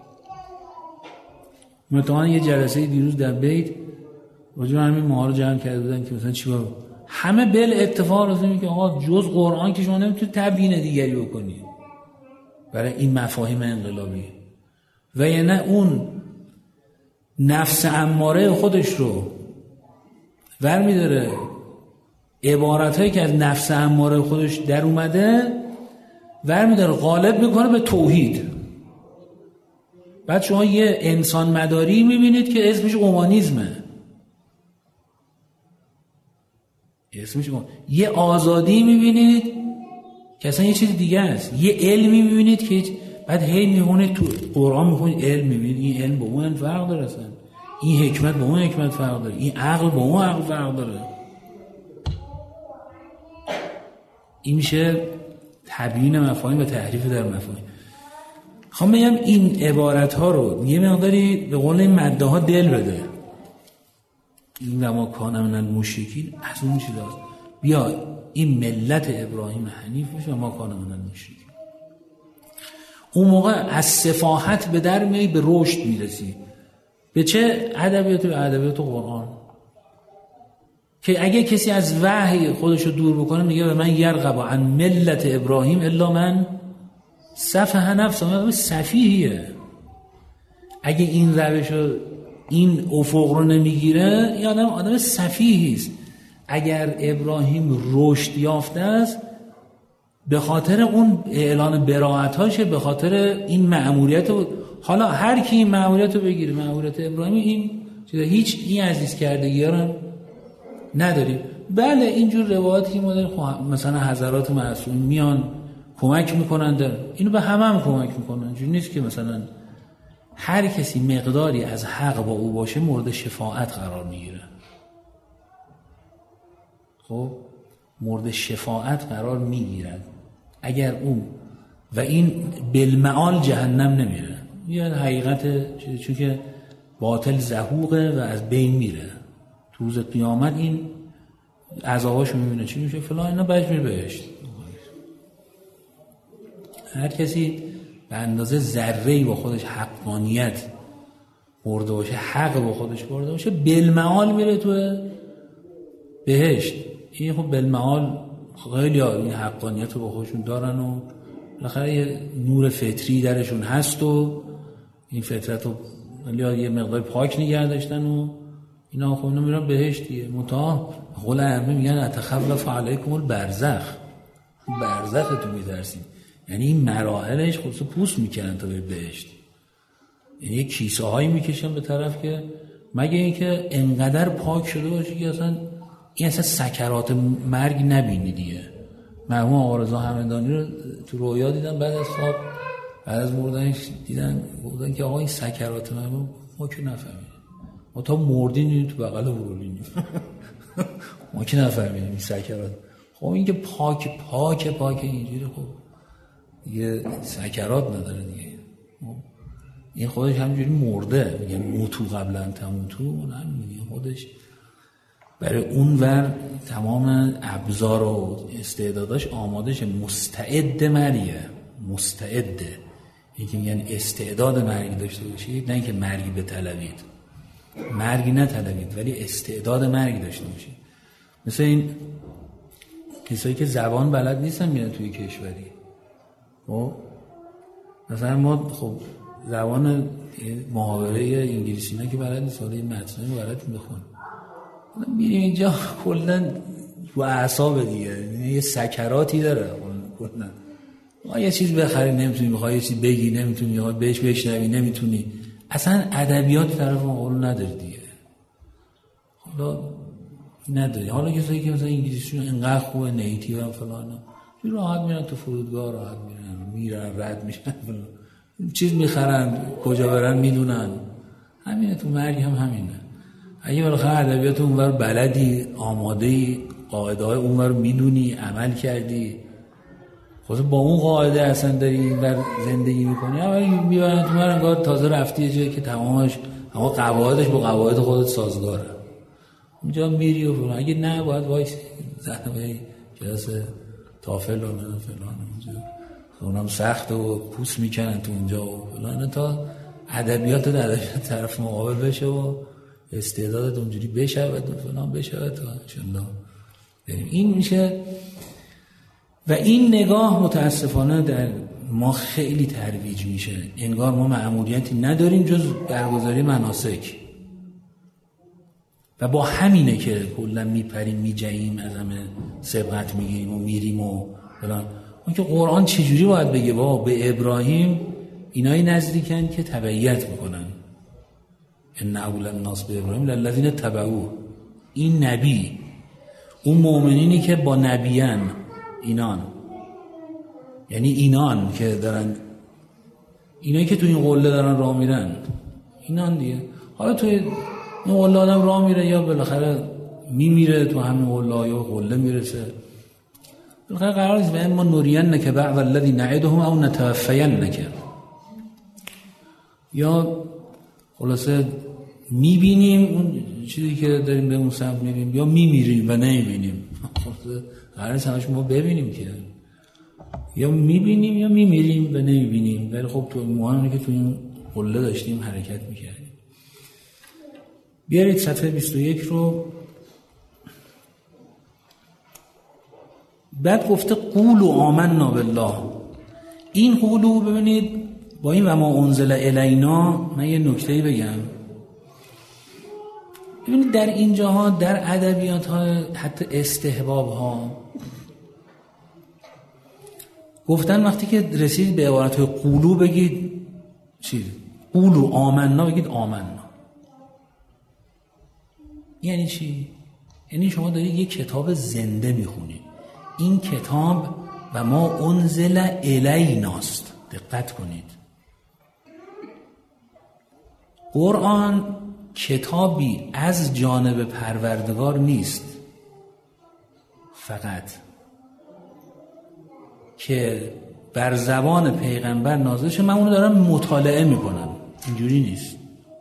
S2: مثلا یه جلسه دیروز در بیت راجع همین ماها رو جمع کرده بودن که مثلا چیکار، همه بل اتفاق راضی که آقا جز قرآن که شما نمیتونید تبیین دیگری بکنید برای این مفاهیم انقلابی. و یا نه اون نفس اماره خودش رو برمی‌داره، عبارتایی که از نفس اماره خودش در اومده برمی‌داره غالب میکنه به توحید. بعد شما یه انسان مداری میبینید که اسمش اومانیزمه، یه آزادی میبینید که اصلا یه چیز دیگه است، یه علمی میبینید که بعد هی میخونید تو قرآن میخونید علم میبینید این علم با اون فرق داره، اصلا این حکمت با اون حکمت فرق داره، این عقل با اون عقل فرق داره. این میشه تبیین مفاهیم و تحریف در مفاهیم. خواهم بگم این عبارت ها رو یه مقداری به قول این مده ها دل بده. این وما کان من المشرکین از اون چیزاست. بیا این ملت ابراهیم حنیف باشه و ما کان من المشرکین. اون موقع از سفاهت به در میای به رشد میرسی. به چه ادبیات؟ به ادبیات قرآن. که اگه کسی از وحی خودشو دور بکنه میگه به من یرغب عن ملت ابراهیم الا من سفه نفسه، من سفیهیه. اگه این روشو این افق رو نمیگیره این آدم سفیهیست. اگر ابراهیم رشد یافته است به خاطر اون اعلان براءتاشه، به خاطر این مأموریت. حالا هر کی این مأموریت رو بگیره، مأموریت ابراهیم، این هیچ این عزیز کردگی ها نداریم. بله اینجور روایاتی ما داریم، مثلا حضرات معصوم میان کمک میکنن، اینو به هم کمک میکنن. اینجوری نیست که مثلا هر کسی مقداری از حق با او باشه مورد شفاعت قرار میگیره. خب مورد شفاعت قرار میگیرد اگر اون و این بالمعال جهنم نمیره، یه حقیقت، چون که باطل زهوقه و از بین میره. تو روز قیامت این عذاباشو میبینه چی میشه فلان، اینا بعدش میره بهشت. هر کسی به اندازه ذره‌ای با خودش حقانیت برده باشه، حق با خودش برده باشه، بالمعال میره تو بهشت. این خب بالمعال خیلی این حقانیت رو با خودشون دارن و بالاخره یه نور فطری درشون هست و این فطرت رو یه مقدار پاک نگه داشتن و اینا خب اینا میرن بهشت دیگه. متا قول ائمه میگن اتخلف علیکم البرزخ، برزخ تو میترسیم، یعنی این مراحلش خودشو پوست میکنن تا به بهشت. یعنی یک کیسه هایی میکشن به طرف که مگه اینکه انقدر پاک شده باشه که اصلا این اصلا سکرات مرگ نبینی دیگه. مرحوم آقا رضا همدانی رو تو رویا دیدن بعد از خواب، بعد از مردنش دیدن گفتن که آقا این سکرات مرگ ما که نفهمیدیم، ما تا مردین تو بغل ورولین ما که نفهمیدیم این سکرات. خب این که پاک اینجوری خب دیگه سکرات نداره دیگه. این خودش همینجوری مرده، میگه موتو قبل ان تموتو، میگه خودش برای اون ور تمام ابزار و استعداداش آماده شه، مستعد مرگه، مستعده. این که میگن استعداد مرگ داشته باشید، نه اینکه مرگی بطلبید، مرگی نطلبید ولی استعداد مرگ داشته باشید. مثل این کسایی که زبان بلد نیستن میرن توی کشوری، خب مثلا ما خب زبان محاوره انگلیسی نه که بلد نیست، حالا این متنی بلد میخون، میریم اینجا کلا رو اعصاب دیگه، یه سکراتی داره کلا. ما یه چیز بخری نمیتونی، میخوای یه چیز بگی نمیتونی، یا بهش بشنوی نمیتونی. اصلا ادبیات طرف ما نداره دیگه. حالا نداری. حالا کسایی که مثلا انگلیسیشون انقدر خوبه، نیتیو و فلان، راحت میرن تو فرودگاه، راحت میرن رد میشن فلان، چیز میخرن، کجا برن میدونن. همینه تو مرگ هم همینه. اگه بالاخره ادبیات اونور بلدی، آماده‌ای، قاعده‌های اونور میدونی، عمل کردی، خود با اون قاعده اصلا داری اینور زندگی میکنی، اما میبرن تو مرگ انگار تازه رفتی یه جایی که تمامش اما قواعدش با قواعد خودت سازگاره. اونجا میری و فلان. اگه نه باید وایسی زنه کلاس تافل و فلان اونجا، اونم سخت و پوست میکنن تو اونجا و فلان، تا ادبیات در طرف مقابل بشه و استعدادت اونجوری بشود و فلان بشود تا انشالله بریم. این میشه. و این نگاه متاسفانه در ما خیلی ترویج میشه، انگار ما مأموریتی نداریم جز برگزاری مناسک، و با همینه که کلا میپریم میجاییم، از همه سبقت میگیریم و میریم و فلان. اون که قرآن چجوری باید بگه با به ابراهیم اینایی نزدیکن که تبعیت میکنن، ان اول الناس به ابراهیم للذین تبعوه. این نبی، اون مؤمنینی که با نبیان، اینان، یعنی اینان که دارن، اینایی که تو این قله دارن راه میرن، اینان دیگه. حالا تو این قله آدم راه میره یا بالاخره میمیره تو همین قله یا قله میرسه، بالاخره قرار نیست به ما نورینک بعض الذی نعدهم او نتوفینک، یا خلاصه میبینیم اون چیزی که داریم به اون سمت میبینیم، یا میمیریم و نمیبینیم. خلاصه قرار نیست همش ما ببینیم که، یا میبینیم یا میمیریم و نمیبینیم. ولی خب تو مهمه که تو این قله داشتیم حرکت میکردیم. بیارید صفحه 21 رو. بعد گفته قولوا آمنا بالله. این قولوا ببینید با این و ما انزل الینا، من یه نکته‌ای بگم. ببینید در اینجاها در ادبیات ها حتی استحباب ها گفتن وقتی که رسید به عبارت های قولوا بگید چی؟ قولوا آمنا بگید آمنا. یعنی چی؟ یعنی شما دارید یک کتاب زنده میخونید. این کتاب و ما انزل الیناست. دقت کنید. قرآن کتابی از جانب پروردگار نیست فقط که بر زبان پیغمبر نازل شده، من اونو دارم مطالعه میکنم، اینجوری نیست.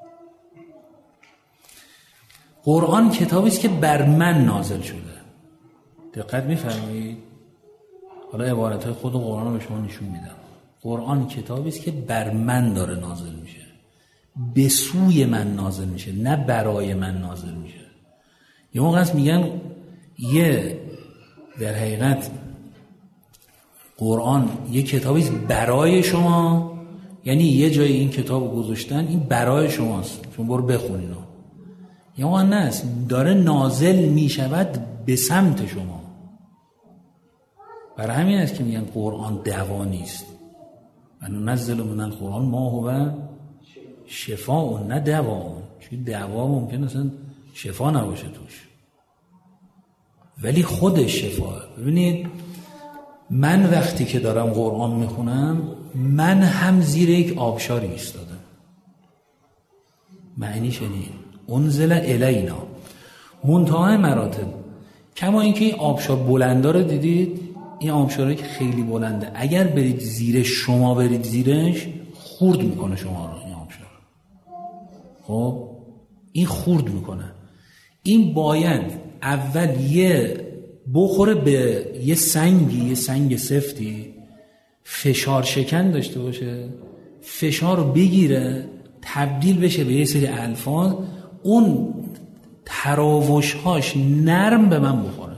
S2: قرآن کتابی است که بر من نازل شده. دقت میفرمایید؟ حالا عبارتهای خود قرآن رو به شما نشون میدم. قرآن کتابی است که بر من داره نازل میشه، به سوی من نازل میشه، نه برای من نازل میشه. یه موقع هست میگن یه در حقیقت قرآن یه کتابی است برای شما، یعنی یه جای این کتاب رو گذاشتن این برای شماست، شما برو بخونینو. یه موقع نه، داره نازل میشود به سمت شما. برای همین است که میگن قرآن دوا نیست. و ننزل من القرآن ما هو شفاء نه دوا. چون دوا ممکنه اصلا شفا نباشه توش، ولی خودش شفاه. ببینید من وقتی که دارم قرآن میخونم، من هم زیر یک آبشاری ایستادم. معنیش اینه انزل الینا، منتهای مراتب. کما اینکه این آبشار بلندا رو دیدید، این آبشاری که خیلی بلنده، اگر برید زیرش، شما برید زیرش، خورد میکنه شما رو این آبشار. خب این خورد میکنه. این باید اول یه بخوره به یه سنگی، یه سنگ سفتی، فشار شکن داشته باشه، فشار رو بگیره، تبدیل بشه به یه سری الفاظ، اون تراوش‌هاش نرم به من بخوره.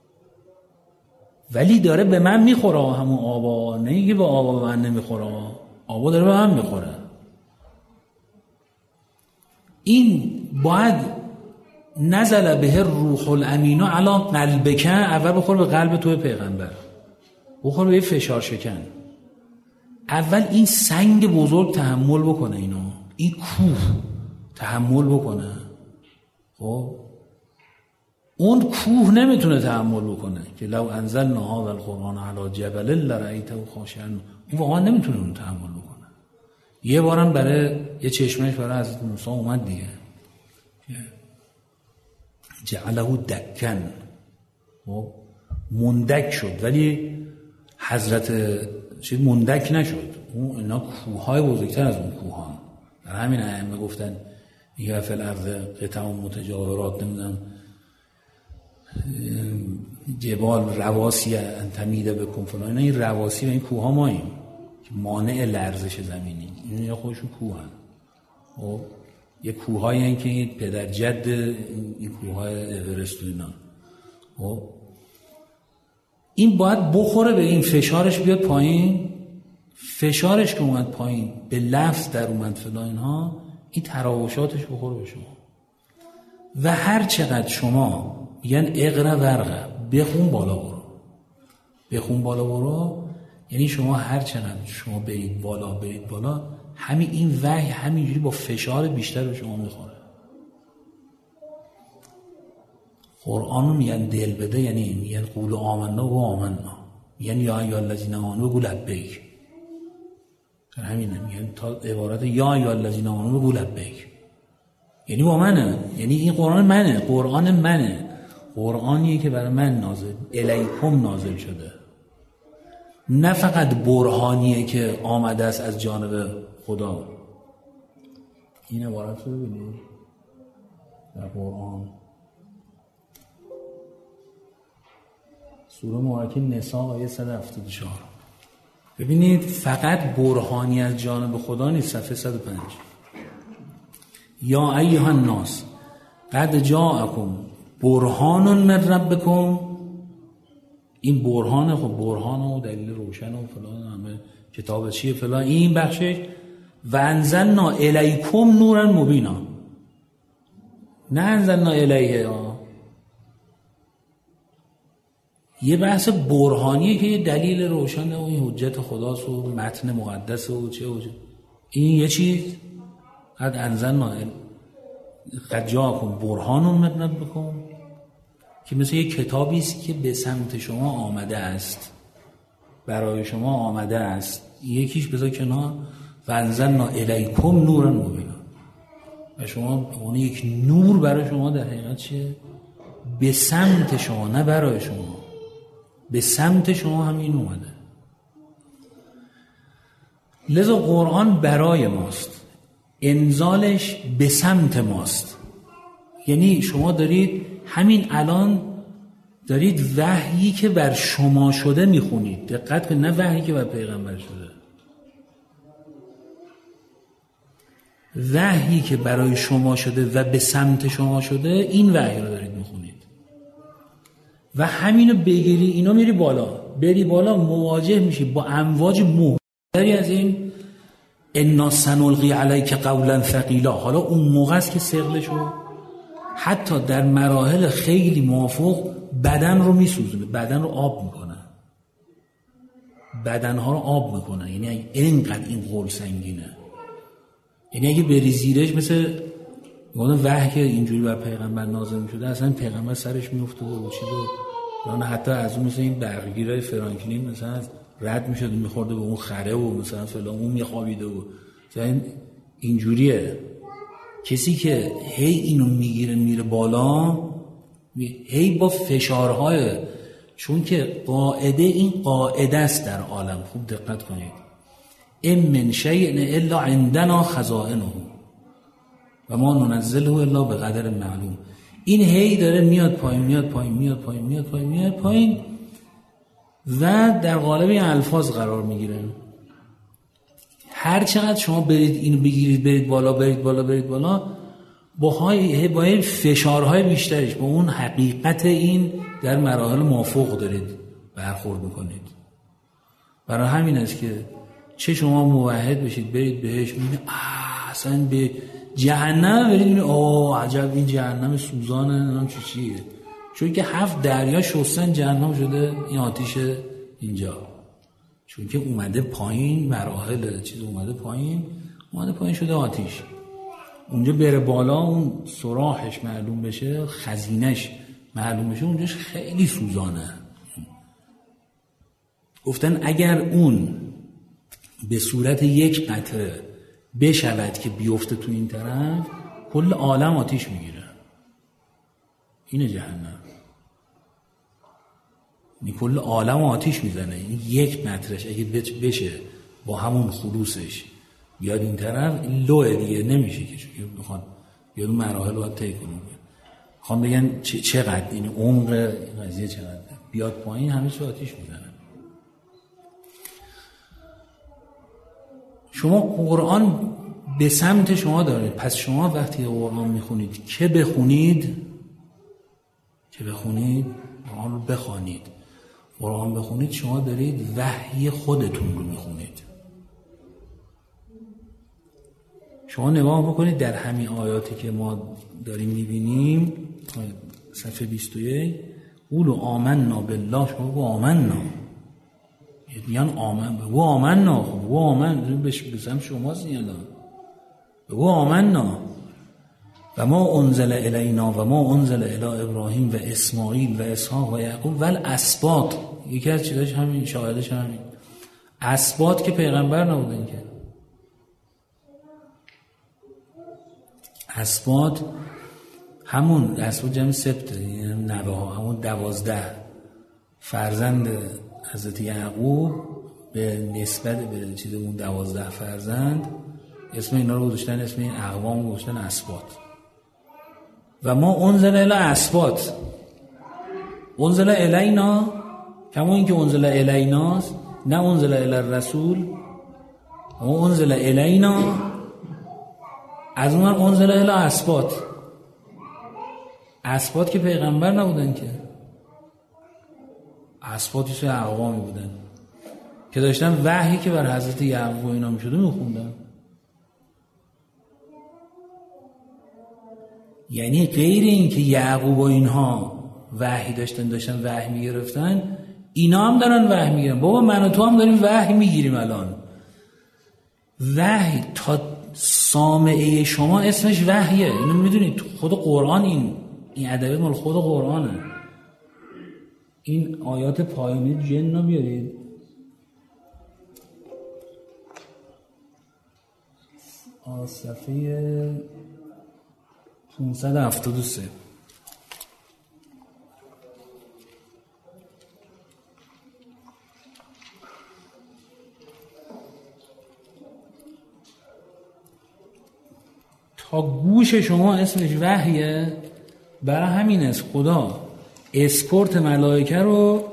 S2: ولی داره به من میخوره، همون آبا، نه که به آبا به من نمیخوره، آبا داره به من میخوره. این باید نزل به روح الامین علی قلبک، اول بخور به قلب تو پیغمبر، بخور به فشار شکن. اول این سنگ بزرگ تحمل بکنه، این کوه تحمل بکنه. خب اون کوه نمیتونه تحمل بکنه که لو انزلنا هذا القرآن علی جبل لرأیته خاشعا، اون واقعا نمیتونه اون تحمل بکنه. یه بارم برای یه چشمش برای حضرت موسی اومد دیگه، جعله دکن، مندک شد، ولی حضرت چیز مندک نشد. اون اینا کوههای بزرگتر از اون کوهان. در همین ائمه گفتن یا فی الارض قطع متجاورات، نمیدونم جبال رواسی انتمیده بکن فلان، این رواسی و این کوها ماییم که مانع لرزش زمینی، این یا خودشون کوهن. خب یه کوهایی هستن که پدر جد این کوههای اورست و اینا. خب این باید بخوره به این، فشارش بیاد پایین. فشارش که اومد پایین، به لفظ در اومد فلان اینها، این تراوشاتش بخوره به شما. و هر چقدر شما میگن اقرا ورقه، بخون بالا برو، بخون بالا برو، یعنی شما هر چقدر شما برید بالا، همین این وحی همینجوری با فشار بیشتر به شما میخوره. قرآن رو میگن دل بده، یعنی میگن قول آمنا و آمنا، میگن یا ایها الذین آمنوا بگو لبیک. همینه میگن تا عبارت یا ایها الذین آمنوا بگو لبیک، یعنی با منه، یعنی این قرآن منه، قرآن منه، قرآنیه که برای من نازل الیکم نازل شده، نه فقط برهانیه که آمده است از جانب خدا. این عبارت رو ببینید در قرآن سوره مبارکه نساء آیه 174. ببینید فقط برهانی از جانب خدا نیست. صفحه 105 یا ایها الناس قد جاءکم برهان من ربکم. این برهانه، خب برهان و دلیل روشن و فلان، همه کتاب چیه فلان، این بخشش. و انزلنا الیکم نورا مبینا، نه انزلنا الیه. یه بحث برهانیه که یه دلیل روشنه و این حجت خداست و متن مقدس و چه و چه. این یه چیز قد انزلنا قد جاءکم برهان من ربکم، که مثل یه کتابی است که به سمت شما آمده است، برای شما آمده است. یکیش بذار کنار، و انزلنا الیکم نورا مبینا، و شما اون یک نور برای شما در حقیقت چیه؟ به سمت شما، نه برای شما، به سمت شما همین اومده. لذا قرآن برای ماست، انزالش به سمت ماست. یعنی شما دارید همین الان دارید وحیی که بر شما شده میخونید. دقت کنید، نه وحیی که بر پیغمبر شده، وحیی که برای شما شده و به سمت شما شده، این وحی رو دارید میخونید. و همینو بگیری، اینو میری بالا، بری بالا مواجه میشی با امواج محتری از این انا سنلقی علیک قولا ثقیلا. حالا اون موقع است که ثقلشو حتی در مراحل خیلی موافق بدن رو میسوزونه، بدن رو آب میکنه، بدنها رو آب میکنه. یعنی اینقدر این قول سنگینه، یعنی اگه بری زیرش مثل وحی که اینجوری بر پیغمبر نازل میشده، اصلا پیغمبر سرش میافتاد و چیز و نه، حتی از اون مثل این برقگیرای فرانکلین مثلا رد میشد و میخورده به اون خره و مثلا فلان، اون میخوابیده و اینجوریه. کسی که هی اینو میگیره میره بالا، هی با فشارهای، چون که قاعده این قاعده است در عالم. خوب دقت کنید، ام من شیء الا عندنا خزائنه و ما ننزله الا به قدر معلوم. این هی داره میاد پایین، میاد پایین، میاد پایین، میاد پایین، میاد پایین و در قالب این الفاظ قرار میگیره. هر چقدر شما برید اینو بگیرید، برید بالا، برید بالا، برید بالا، با فشارهای بیشترش، با اون حقیقت این در مراحل مافوق دارید برخورد میکنید. برای همین است که چه شما موحد بشید برید بهش، میگه اصلا به جهنم برید ببینید عجب این جهنم سوزانه نمیدونم چیه، چون که 7 دریا شستن جهنم شده این آتیش اینجا، چون که اومده پایین، مراحل چیز اومده پایین شده آتیش. اونجا بره بالا اون سراحش معلوم بشه، خزینش معلوم بشه، اونجاش خیلی سوزانه. گفتن اگر اون به صورت یک قطره بشود که بیفته تو این طرف، کل عالم آتیش میگیره. اینه جهنم، این کل عالم آتیش میزنه. این یک قطرش اگه بشه با همون خلوصش بیاد این طرف، این لوه دیگه نمیشه که، چون میخوان بیاد اون مراحل رو طی کنه. میخوان بگن چقدر این عمق این قضیه چقدر، بیاد پایین همه چی آتیش میزنه. شما قرآن به سمت شما دارید، پس شما وقتی قرآن میخونید که بخونید قرآن رو بخوانید. قرآن بخونید شما دارید وحی خودتون رو میخونید. شما نگاه بکنید در همین آیاتی که ما داریم میبینیم، صفحه 21، قولوا آمنا بالله، شما بگو آمنا، میگن بگو آمنا، بگو آمن بسم شماست این الان، بگو آمنا و ما انزل الینا و ما انزل الی ابراهیم و اسماعیل و اسحاق و یعقوب و الاسباط. یکی از چیزاش همین، شاهدش همین اسباط که پیغمبر نبودن که. اسباط همون اسباط جمع سبت، یعنی نوه ها، همون 12 فرزند حضرت یعقوب به نسبت به چیز اون 12 فرزند اسم اینا رو گذاشتن، اسم این اقوام رو گذاشتن اسباط. و ما انزل الی اسباط، انزل الینا کما این که انزل الیناست، نه انزل الی الرسول، ما انزل الینا از اون انزل الی اسباط. اسباط که پیغمبر نبودن که، اسباطی چه اقوامی بودن که داشتن وحی که بر حضرت یعقوب اینا میشده میخوندن. یعنی غیر این که یعقوب و اینها وحی داشتن وحی میگرفتن، اینا هم دارن وحی میگیرن. بابا من و تو هم داریم وحی میگیریم الان. وحی تا سامعه شما اسمش وحیه، اینو میدونید. خود قرآن این ادبیات مال خود قرآنه. این آیات پایانی جن رو بیارید، صفحه 573. تا گوش شما اسمش وحیه، برای همین است خدا اسکورت ملائکه رو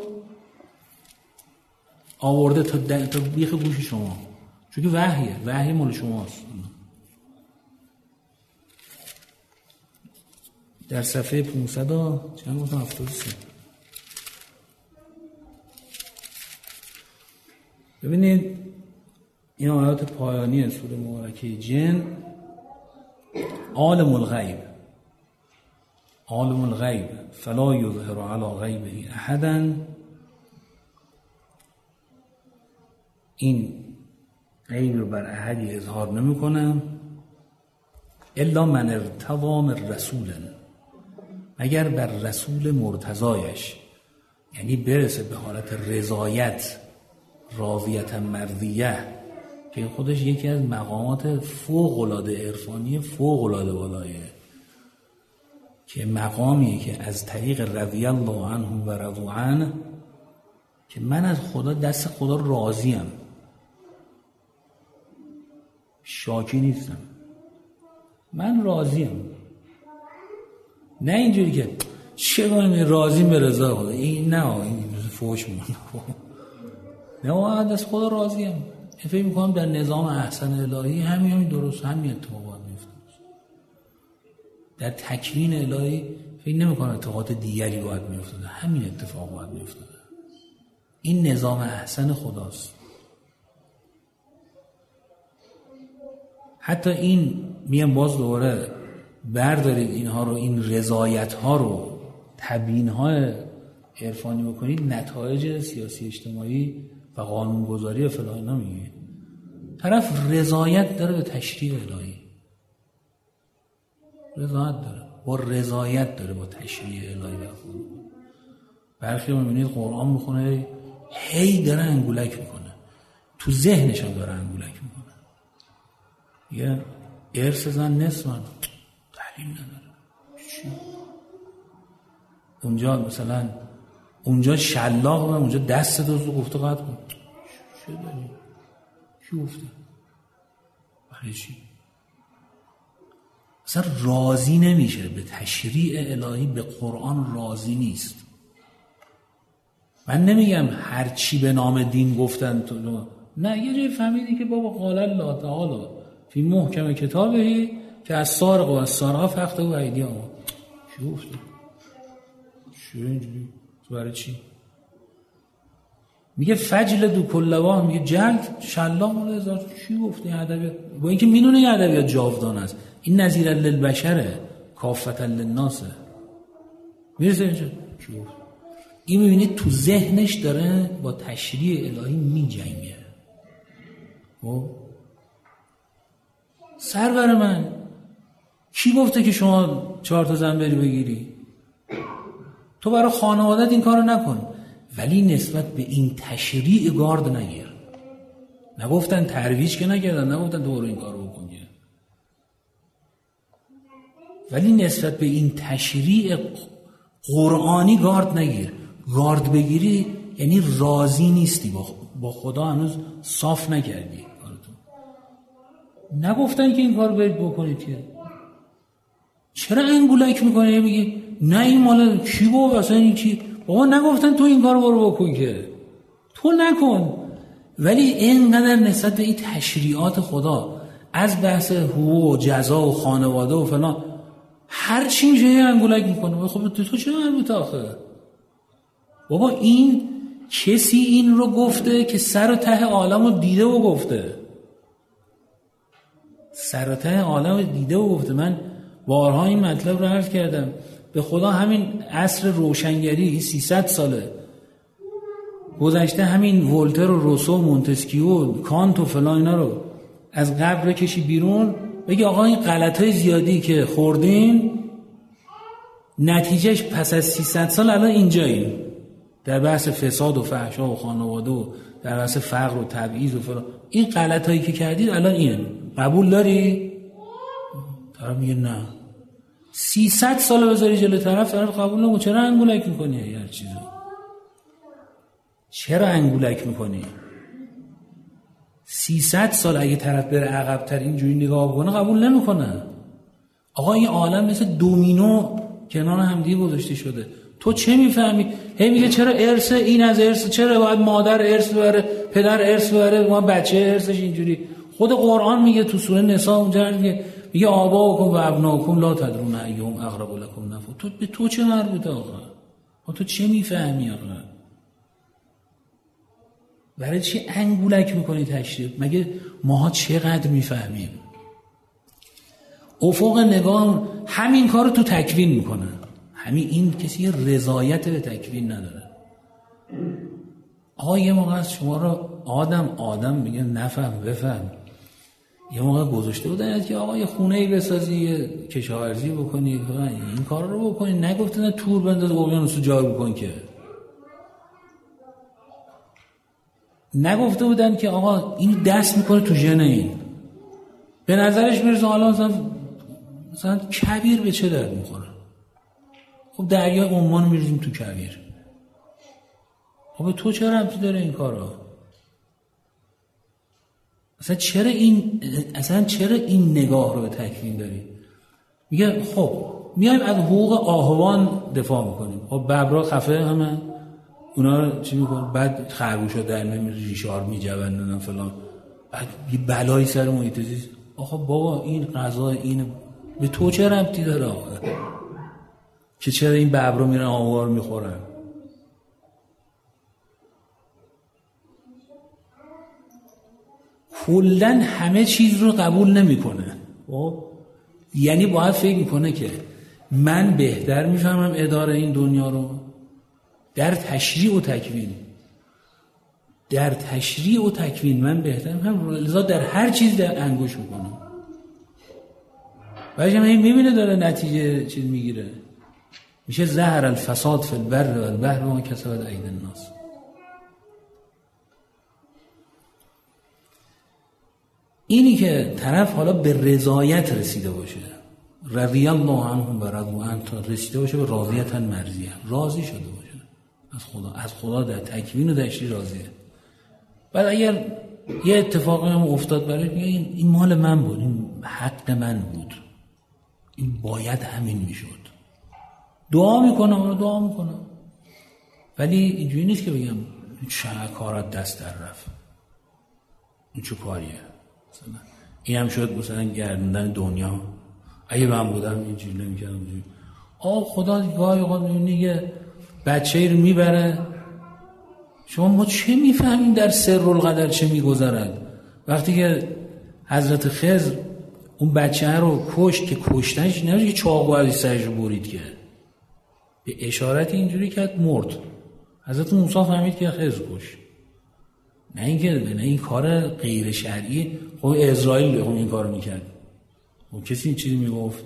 S2: آورده تا بیخ گوش شما، چون که وحی مال شماست. در صفحه 573 ببینید این آیات پایانی سوره مبارکه جن. عالم الغیب فلا یظهر علی غیبه احدا. این غیب رو بر احدی اظهار نمی‌کنه الا من ارتضی من رسول، مگر بر رسول مرتضایش، یعنی برسه به حالت رضایت، راضیت مرضیه، که خودش یکی از مقامات فوق‌العاده عرفانی فوق‌العاده بالایه، که مقامیه که از طریق رضی الله عنهم و رضوا عنه، که من از خدا، دست خدا راضیم، شاکی نیستم، من راضیم. نه اینجوری که چه کنیم راضیم به رضا خدا، این نه، این فوش مونه، نه دست خدا راضیم. فکر می‌کنم در نظام احسن الهی همین درست، همین اتفاقات میفته. در تکوین الهی فکر نمی‌کنم اتفاقات دیگری باید میافتاده، همین اتفاق باید میافتاده. این نظام احسن خداست. حتی این میام باز دوباره بردارید اینها رو، این رضایت ها رو تبیین های عرفانی بکنید، نتایج سیاسی اجتماعی و قانونگذاری و فلان اینا میگه. طرف رضایت داره به تشریع الهی، رضایت داره، با رضایت داره با تشریع الهی برخورد. برخی رو میبینید قرآن میخونه هی داره انگولک میکنه، تو ذهنش هم داره انگولک میکنه. یه ارث زن نصف من دلیل نداره چی؟ اونجا مثلا اونجا شلاق و اونجا دست دوزو گفته قطع کن، چه داری؟ کی گفته؟ برای چی؟ اصلا راضی نمیشه به تشریع الهی، به قرآن راضی نیست. من نمیگم هر چی به نام دین گفتن تو، نه، یه جایی فهمیدی که بابا قال الله تعالی فی محکم کتابه که از سارق و از سارقه فقط و ایدیهم. چی گفته؟ چی اینجوری؟ برای چی؟ میگه فجل دو کلواه، میگه جلد شلاق مال هزار. چی گفته؟ ادبیات، با اینکه مینونه یه ادبیات جاودانه است، این نظیر للبشره کافتا للناس. میرسه اینجا چی گفت؟ این میبینید تو ذهنش داره با تشریع الهی میجنگه. خب سرور من کی گفته که شما 4 تا زن بری بگیری؟ تو برای خانوادت این کارو نکن، ولی نسبت به این تشریع گارد نگیر. نگفتن ترویج که نکردن، نگفتن تو برو این کارو بکن، ولی نسبت به این تشریع قرآنی گارد نگیر. گارد بگیری یعنی راضی نیستی، با خدا هنوز صاف نکردی کارتون. نگفتن که این کار برید بکنید که چرا انگولک میکنی؟ میگی نه این مال کی گفت اصلا این کی؟ بابا نگفتن تو این کار برو بکن که تو نکن. ولی اینقدر نسبت به این تشریعات خدا از بحث حقوق و جزا و خانواده و فلان هر چی میشه یه انگولک میکنه. خب تو چه مربوطه آخه؟ بابا این کسی این رو گفته که سر و ته عالم رو دیده و گفته، سر و ته عالم رو دیده و گفته. من بارها این مطلب رو عرض کردم. به خدا همین عصر روشنگری 300 ساله گذشته، همین ولتر و روسو و مونتسکیو و کانت و فلان اینا رو از قبر کشی بیرون، بگی آقا این غلطای زیادی که خوردین نتیجهش پس از 300 سال الان اینجاییم، در بحث فساد و فحشا و خانواده و در بحث فقر و تبعیض و فلان. این غلطایی که کردید الان اینه، قبول داری؟ طرف میگه نه. 300 سال بذاری جلوی طرف قبول نکنه. چرا انگولک میکنی هر چیزو؟ چرا انگولک میکنی؟ 300 سال اگه طرف بره عقب‌تر اینجوری نگاه کنه قبول نمیکنه. آقا این عالم مثل دومینو کنار هم دیگه گذاشته شده. تو چه میفهمی؟ هی میگه چرا ارث این از ارث، چرا باید مادر ارث ببره، پدر ارث ببره، ما بچه ارثش اینجوری. خود قرآن میگه تو سوره نساء اونجا میگه آباؤکم و ابناؤکم لا تدرون ایهم اقرب لکم نفعا. تو به تو چه مربوطه آقا؟ تو چه میفهمی آقا؟ برای چی انگولک میکنی تشریف؟ مگه ماها چقدر میفهمیم؟ افق نگاه همین کارو تو تکوین میکنه. همین این کسی رضایت به تکوین نداره. آقا یه موقع از شما رو آدم میگه نفهم بفهم. یه موقع گذاشته بودن که آقا یه خونه‌ای بسازی، یه کشاورزی بکنی، این کار رو بکنی. نگفتن تور بنداز اقیانوس رو جار بکن که. نگفته بودن که آقا این دست میکنه تو ژن این. به نظرش میرسه حالا مثلا کویر به چه درد میخوره؟ خب دریا عمان میریزیم تو کویر. خب تو چه ربطی داره این کارا؟ اصلا چرا این نگاه رو به تکوین داری؟ میگه خب میایم از حقوق آهوان دفاع میکنیم. خب ببرا خفه همه اونا رو چی میکنن؟ بعد خرگوشا در میمیره، ریشار میجوندن فلان، بعد یه بلایی سر محیط زیست. آخه بابا این قضا این به تو چه ربطی داره آخه؟ که چرا این ببرا میرن آهوار میخورن؟ کلن همه چیز رو قبول نمیکنه. یعنی باید فکر میکنه که من بهتر میفهمم اداره این دنیا رو در تشریع و تکوین من بهتر میفهمم، لذا در هر چیز در انگوش میکنم. بعدش هم میبینه داره نتیجه چیز میگیره، میشه ظهر الفساد فی البر و البحر و ما کسبت ایدی الناس. اینی که طرف حالا به رضایت رسیده باشه، رضی الله عنهم و رضوا عنه، رسیده باشه به راضیتا مرضیه، راضی شده باشه از خدا در تکوین و تشریع راضیه. بعد اگر یه اتفاقی هم افتاد برای میگه این مال من بود، این حق من بود، این باید همین میشد، دعا میکنم. ولی اینجوری نیست که بگم چه کارات دست در رفت، این چه کاریه، مثلا این هم شد مثلا گردوندن دنیا، اگه من بودم اینجوری نمیکردم. خدا گاهی اوقات میبینی یه بچه‌ای رو میبره، شما ما چه میفهمیم در سر القدر چه میگذرد. وقتی که حضرت خضر اون بچه رو کشت که کشتنش نمیشه که چاقو از سرش رو برید، که به اشارت اینجوری کرد مرد. حضرت موسی فهمید که خضر کشت، نه این کار غیر شرعی. خب اسرائیل این کارو میکرد، خب کسی این چیزی میگفت؟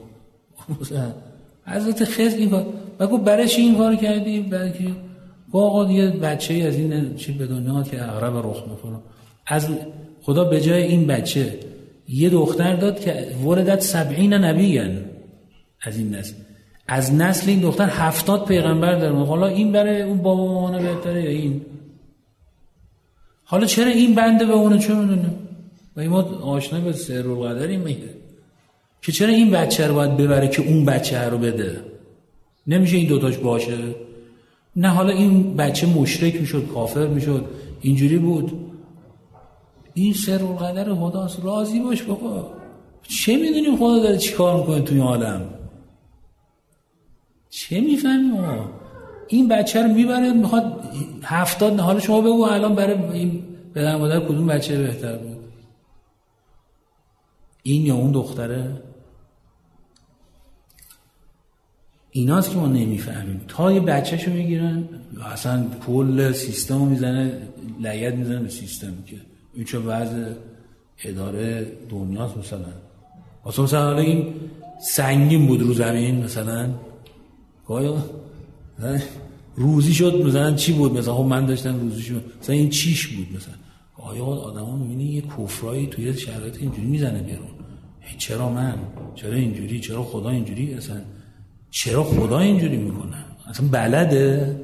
S2: حضرت خضر این کار بگو برای چی این کار کردی؟ برای که آقا یه بچه‌ای از این چی به دنیا که اقرب رخ میکنه، از خدا به جای این بچه یه دختر داد که ولدت 70 نبیًا، از این نسل، از نسل این دختر 70 پیغمبر داره. حالا این برای اون بابا و مامان بهتره یا این؟ حالا چرا این بنده به اونه؟ چه میدونه؟ و ما آشنا به سر القدریم میگه که چرا این بچه رو باید ببره که اون بچه رو بده؟ نمیشه این دوتاش باشه؟ نه، حالا این بچه مشرک میشد، کافر میشد، اینجوری بود. این سر القدر خداست، راضی باش بابا. چه میدونیم خدا داره چی کار میکنه توی عالم؟ چه میفهمیم ما؟ این بچه رو میبره میخواد 70. حالا شما بگو الان برای این پدر مادر کدوم بچه بهتر بود؟ این یا اون دختره؟ ایناست که ما نمیفهمیم. تا یه بچه‌شو میگیرن اصلا کل سیستمو میزنه، لگد میزنه به سیستم که این چه وضع اداره دنیاست. مثلا این سنگین بود رو زمین، مثلا گایا روزی شد، مثلا چی بود؟ مثلا خب من داشتم روزی شد، مثلا این چیش بود. مثلا گایا آدما میبینی یه کفرایی توی شرایط اینجوری میزنه بیرون. چرا من؟ چرا اینجوری؟ چرا خدا اینجوری؟ اصلا چرا خدا اینجوری میکنه؟ اصلا بلده؟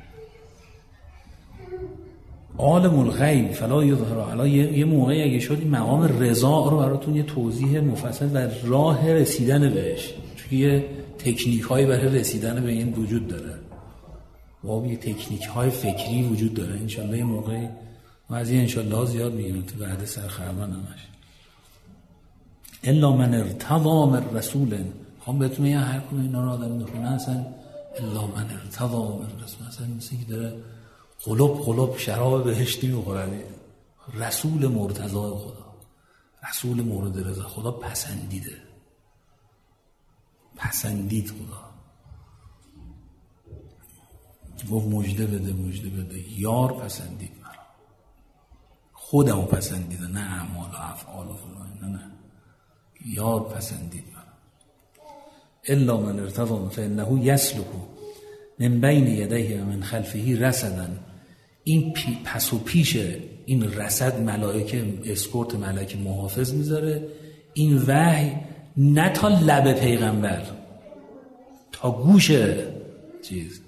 S2: عالم الغیب فلا یظهر علی. یه موقعی اگه شد این مقام رضا رو براتون یه توضیح مفصل و راه رسیدن بهش، چون یه تکنیک هایی برای رسیدن به این وجود داره، واقعا یه تکنیک های فکری وجود داره. انشالله یه موقعی ما از این انشالله زیاد میگیم تو بعد سرخرمن همش. الا من ارتضا من رسول، خب بهتون میگم هر کدوم اینا رو آدم میخونه اصلا الا من ارتضا من رسول، اصلا مثل که داره قلوب شراب بهشتی میخوره. رسول مرتضی خدا، رسول مورد رضا خدا، پسندید خدا. گفت مژده بده یار پسندید مرا، خودمو پسندیده، نه اعمال و افعال و فلان، نه یار پسندید مرا. الا من ارتضی فانه یسلک من بین یدیه و من خلفه رصدا. این پس و پیش این رصد ملائکه، اسکورت ملائکه محافظ میذاره این وحی، نه تا لب پیغمبر، تا گوش چیز.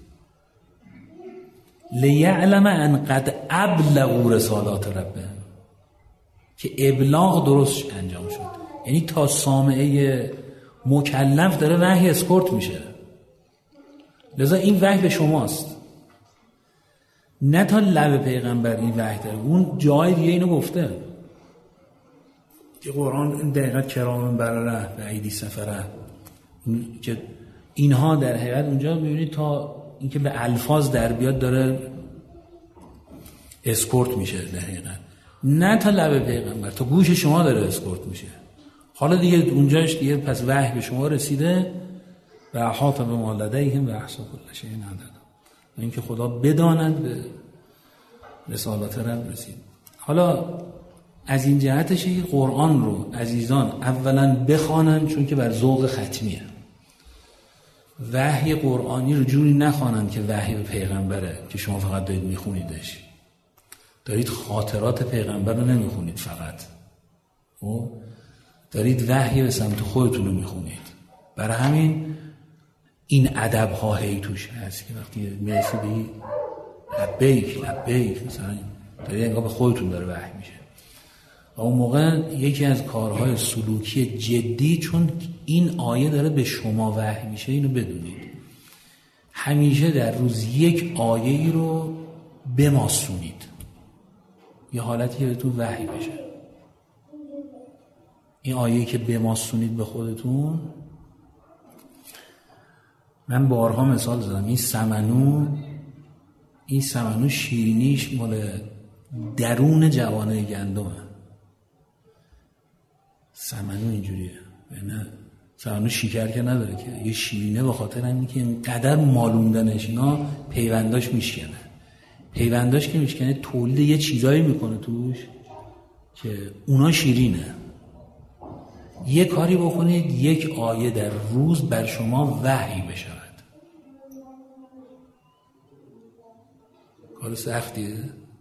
S2: لیعلم ان قد ابلغوا رسالات ربهم، که ابلاغ درست انجام شد. یعنی تا سامعه مکلف داره وحی اسکورت میشه، لذا این وحی به شماست، نه تا لب پیغمبر این وحی داره. اون جای دیگه اینو گفته که قرآن دقیقا کرام برره به عیدی سفره، که اینها در حقیقت اونجا میبینید تا اینکه به الفاظ در بیاد داره اسکورت میشه در حقیقت. نه تا لب پیغمبر، تا گوش شما داره اسکورت میشه. حالا دیگه اونجاش دیگه پس وحی به شما رسیده و احاط بما لدیهم و احصا کل شیء عددا. اینکه خدا بداند به رسالات رب رسید. حالا از این جهتشه که قرآن رو عزیزان اولا بخوانن، چون که بر ذوق ختمیه. وحی قرآنی رو جوری نخوانن که وحی به پیغمبره که شما فقط دارید میخونیدش، دارید خاطرات پیغمبر رو نمیخونید، فقط دارید وحی به سمت خودتون رو میخونید. برای همین این ادب ها هی توش هست که وقتی میرسی بگی لبیک مثلا دارید انگار به خودتون داره وحی میشه. و اون موقع یکی از کارهای سلوکی جدی، چون این آیه داره به شما وحی میشه، اینو بدونید همیشه در روز یک آیه‌ای رو بماسونید، یه حالتی که بهتون وحی بشه. این آیه‌ای که بماسونید به خودتون، من بارها مثال زدم، این سمنو شیرینیش مال درون جوانه گندمه. سمنو اینجوریه، نه سمنو شکر که نداره که، یه شیرینه به خاطر همین که اینقدر مالوندنش اینا پیونداش میشکنه. پیونداش که میشکنه تولید یه چیزایی میکنه توش که اونا شیرینه. یه کاری بکنید یک آیه در روز بر شما وحی بشود. کار سختیه.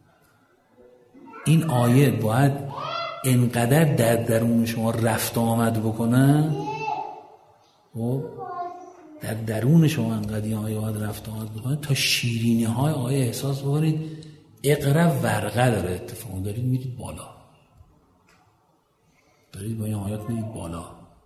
S2: این آیه باید انقدر در درون شما رفت آمد بکنه، در درون شما انقدر این آیه باید رفت آمد بکنه تا شیرینی های آیه احساس بکنید اقرا ورقه داره اتفاق، دارید میرید بالا، دارید با این آیات میرید بالا.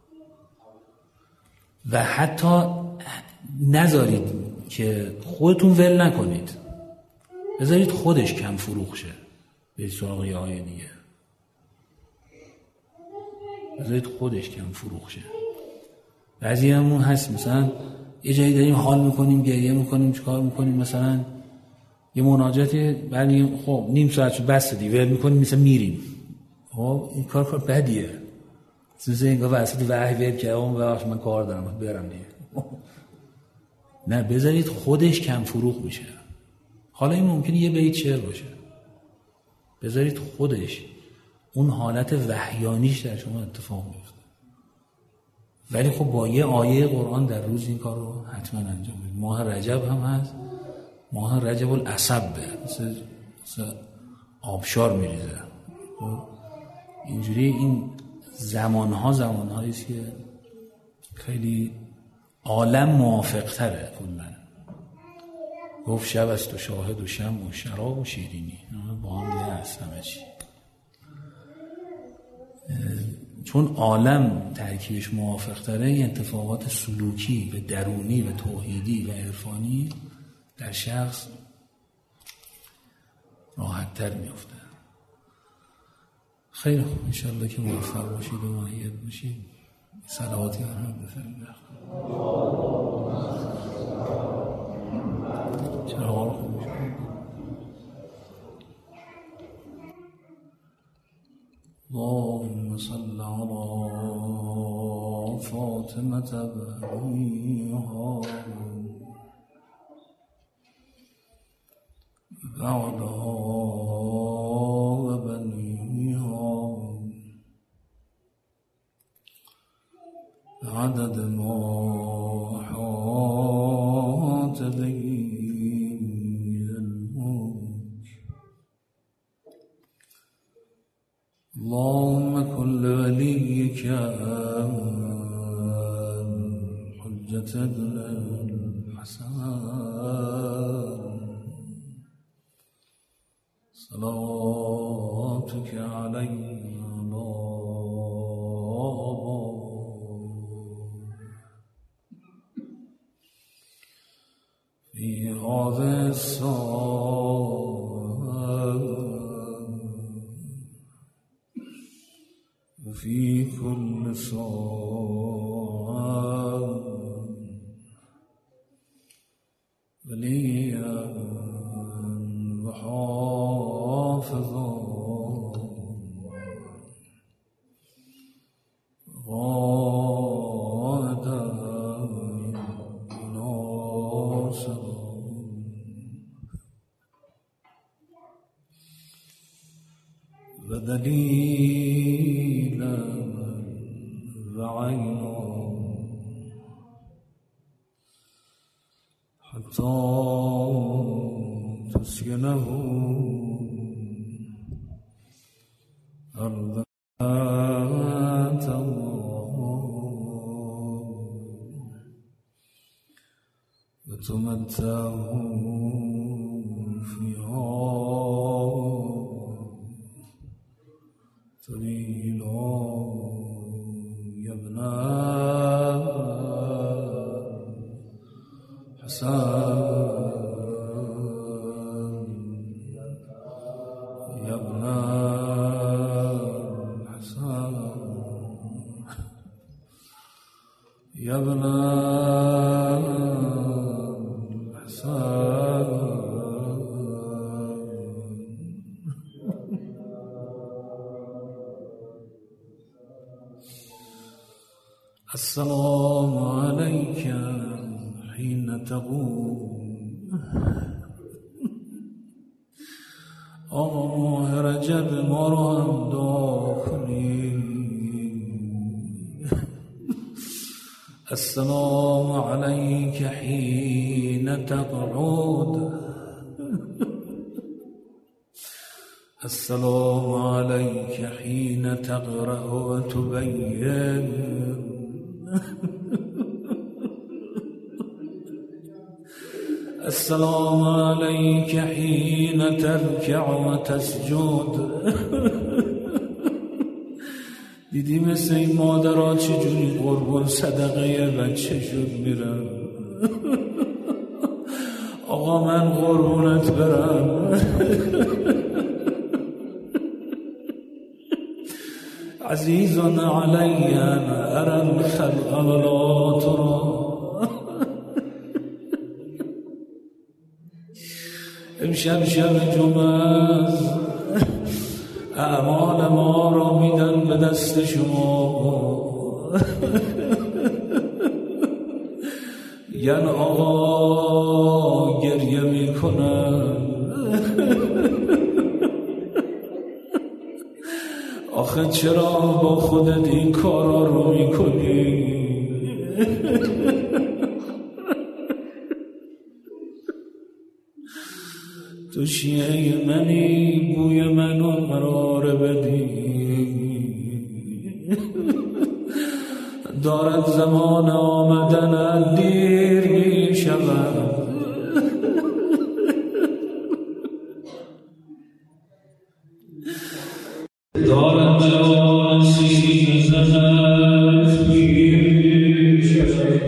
S2: و حتی نذارید که خودتون ول نکنید، بذارید خودش کم فروغ شه، به سراغ یه آیه دیگه، بذارید خودش کم فروغ شه. بعضی همون هست مثلا یه جایی داریم حال میکنیم، گریه میکنیم، چیکار میکنیم، مثلا یه مناجاتی بعد خب نیم ساعت شد بس دیگه ول میکنیم، مثلا میریم. خب این کار بدیه، مثلا اینگاه وسط وحی ول که اون بخش من کار دارم برم دیگه. نه، بذارید خودش کم فروغ میشه. حالا این ممکنه یه بیت شعر باشه، بذارید خودش اون حالت وحیانیش در شما اتفاق میفته. ولی خب با یه آیه قرآن در روز این کار رو حتما انجام بدید. ماه رجب هم هست، ماه رجب العصبه، مثل آبشار میریزه اینجوری. این زمانهایی است که خیلی عالم موافق تره. کلن گفت شب است و شاهد و شمع و شراب و شیرینی، با هم دیگه هست همه چی. چون عالم ترکیبش موافق تره، این اتفاقات سلوکی و درونی و توحیدی و عرفانی در شخص راحت تر میفته. خیلی خوب، انشالله که موفق باشید و مؤید باشید. صلواتی برام بفرمایید. چرا حال خوب میشه؟ اللهم صل على فاطمة بنيها وعلى بنيها عدد ما حاط به الملك. اللهم كل وليك حجة الحسن صلاتك عليه في هذا الساعة وفي كل ساعة وليا وحافظا ليلا وعينا حتى تسكنه أرضا وتمتعه فيها طويلا يا ابن حسن يا ابن حسن يا ابن السلام عليك حين تقوم آقا رجب ما رو هم دعا کنی. السلام عليك حين تقعد السلام عليك حين تقرأ وتبين السلام عليك حين تركع وتسجد. دیدی مثل این مادرها چجوری قربون صدقه بچه شد میرن. آقا من قربونت برم. عزیزان علی ان اری الخلق ولا ترى. امشب شب جمعه اعمال ما را میدن به دست شما. یعنی آقا گریه میکنن. آخه چرا با خودت این کارا رو میکنی؟ تو شیعه منی بوی منو قرار بدی. دارد زمان آمدن دیر می شود. دارد زمان سیزن می شود.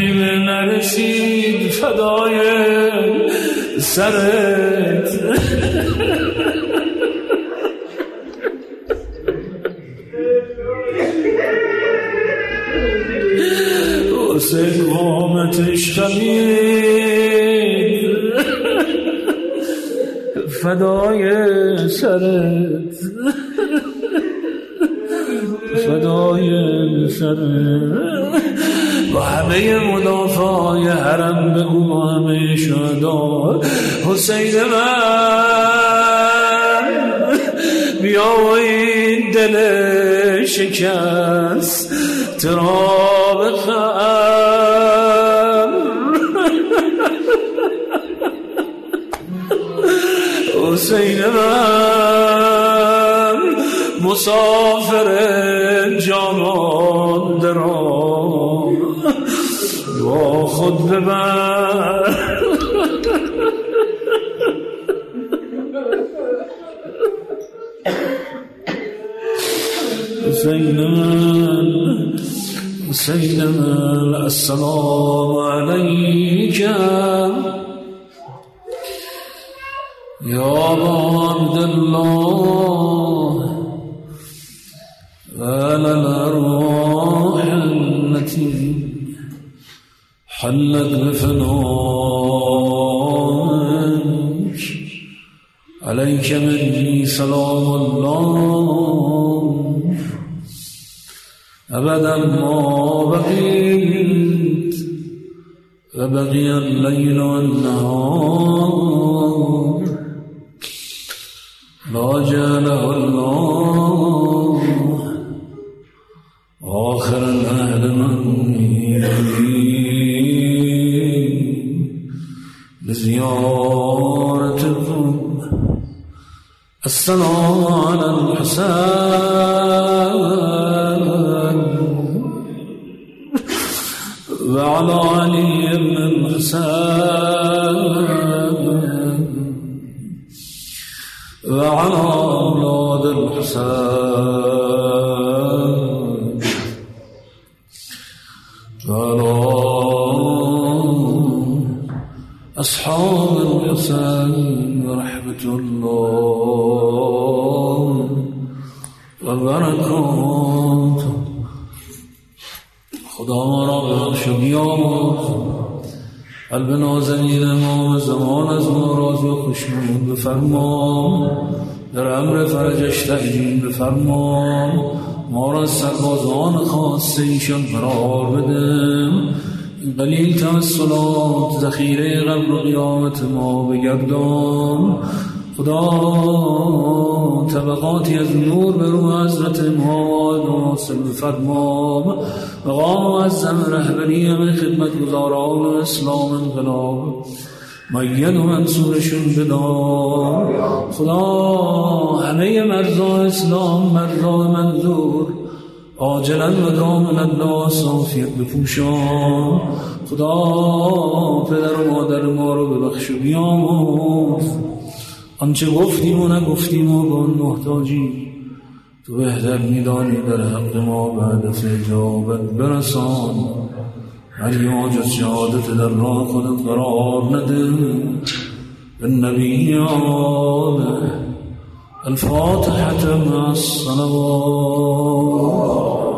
S2: نیم نرسید فدای سرت. واسه قامتش خمید فدای سرت، فدای سرت. با همه مدافعای حرم بگو با همه شهدا حسین من بیا و این دل شکست ترا بخم. حسین من مسافر جان درام با خود ببر. حسین من السلام علیک یا ابا عبدالله وعلى الأرواح التي حلت بفنائك عليك مني سلام الله أبدا ما بقيت وبقي الليل والنهار لا جعله الله آخر العهد مني لزيارتكم. السلام على الحسين وعلى علي بن الحسين وعلى أولاد الحسين وعلى أصحاب الحسين ورحمة الله وبركاته. خدا ما را بخش و بیامرز، قلب نازنین امام زمان از ما راضی و خوشنود بفرما، در امر فرجش تأجیل بفرما، ما را سربازان خاص ایشان قرار بده. قلیل توسلات ذخیره قبر و قیامت ما بگردان. خدا طبقاتی از نور به روح حضرت امام ناصر بفرما. مقام معظم رهبری همه خدمتگزاران اسلام انقلاب مؤید و منصورشون بدار. خدا همه مرزا اسلام، مرزا منظور عاجلا و دامنا الله صافیت بپوشان. خدا پدر و مادر ما رو ببخش و بیامرز. آنچه گفتیم و نگفتیم و به آن محتاجی تو بهتر میدانی، در حق ما بعد از اجابت برسان. ولی ما جز شهادت در راه خودت قرار نده. بالنبی آله الفاتحة مع الصلوات.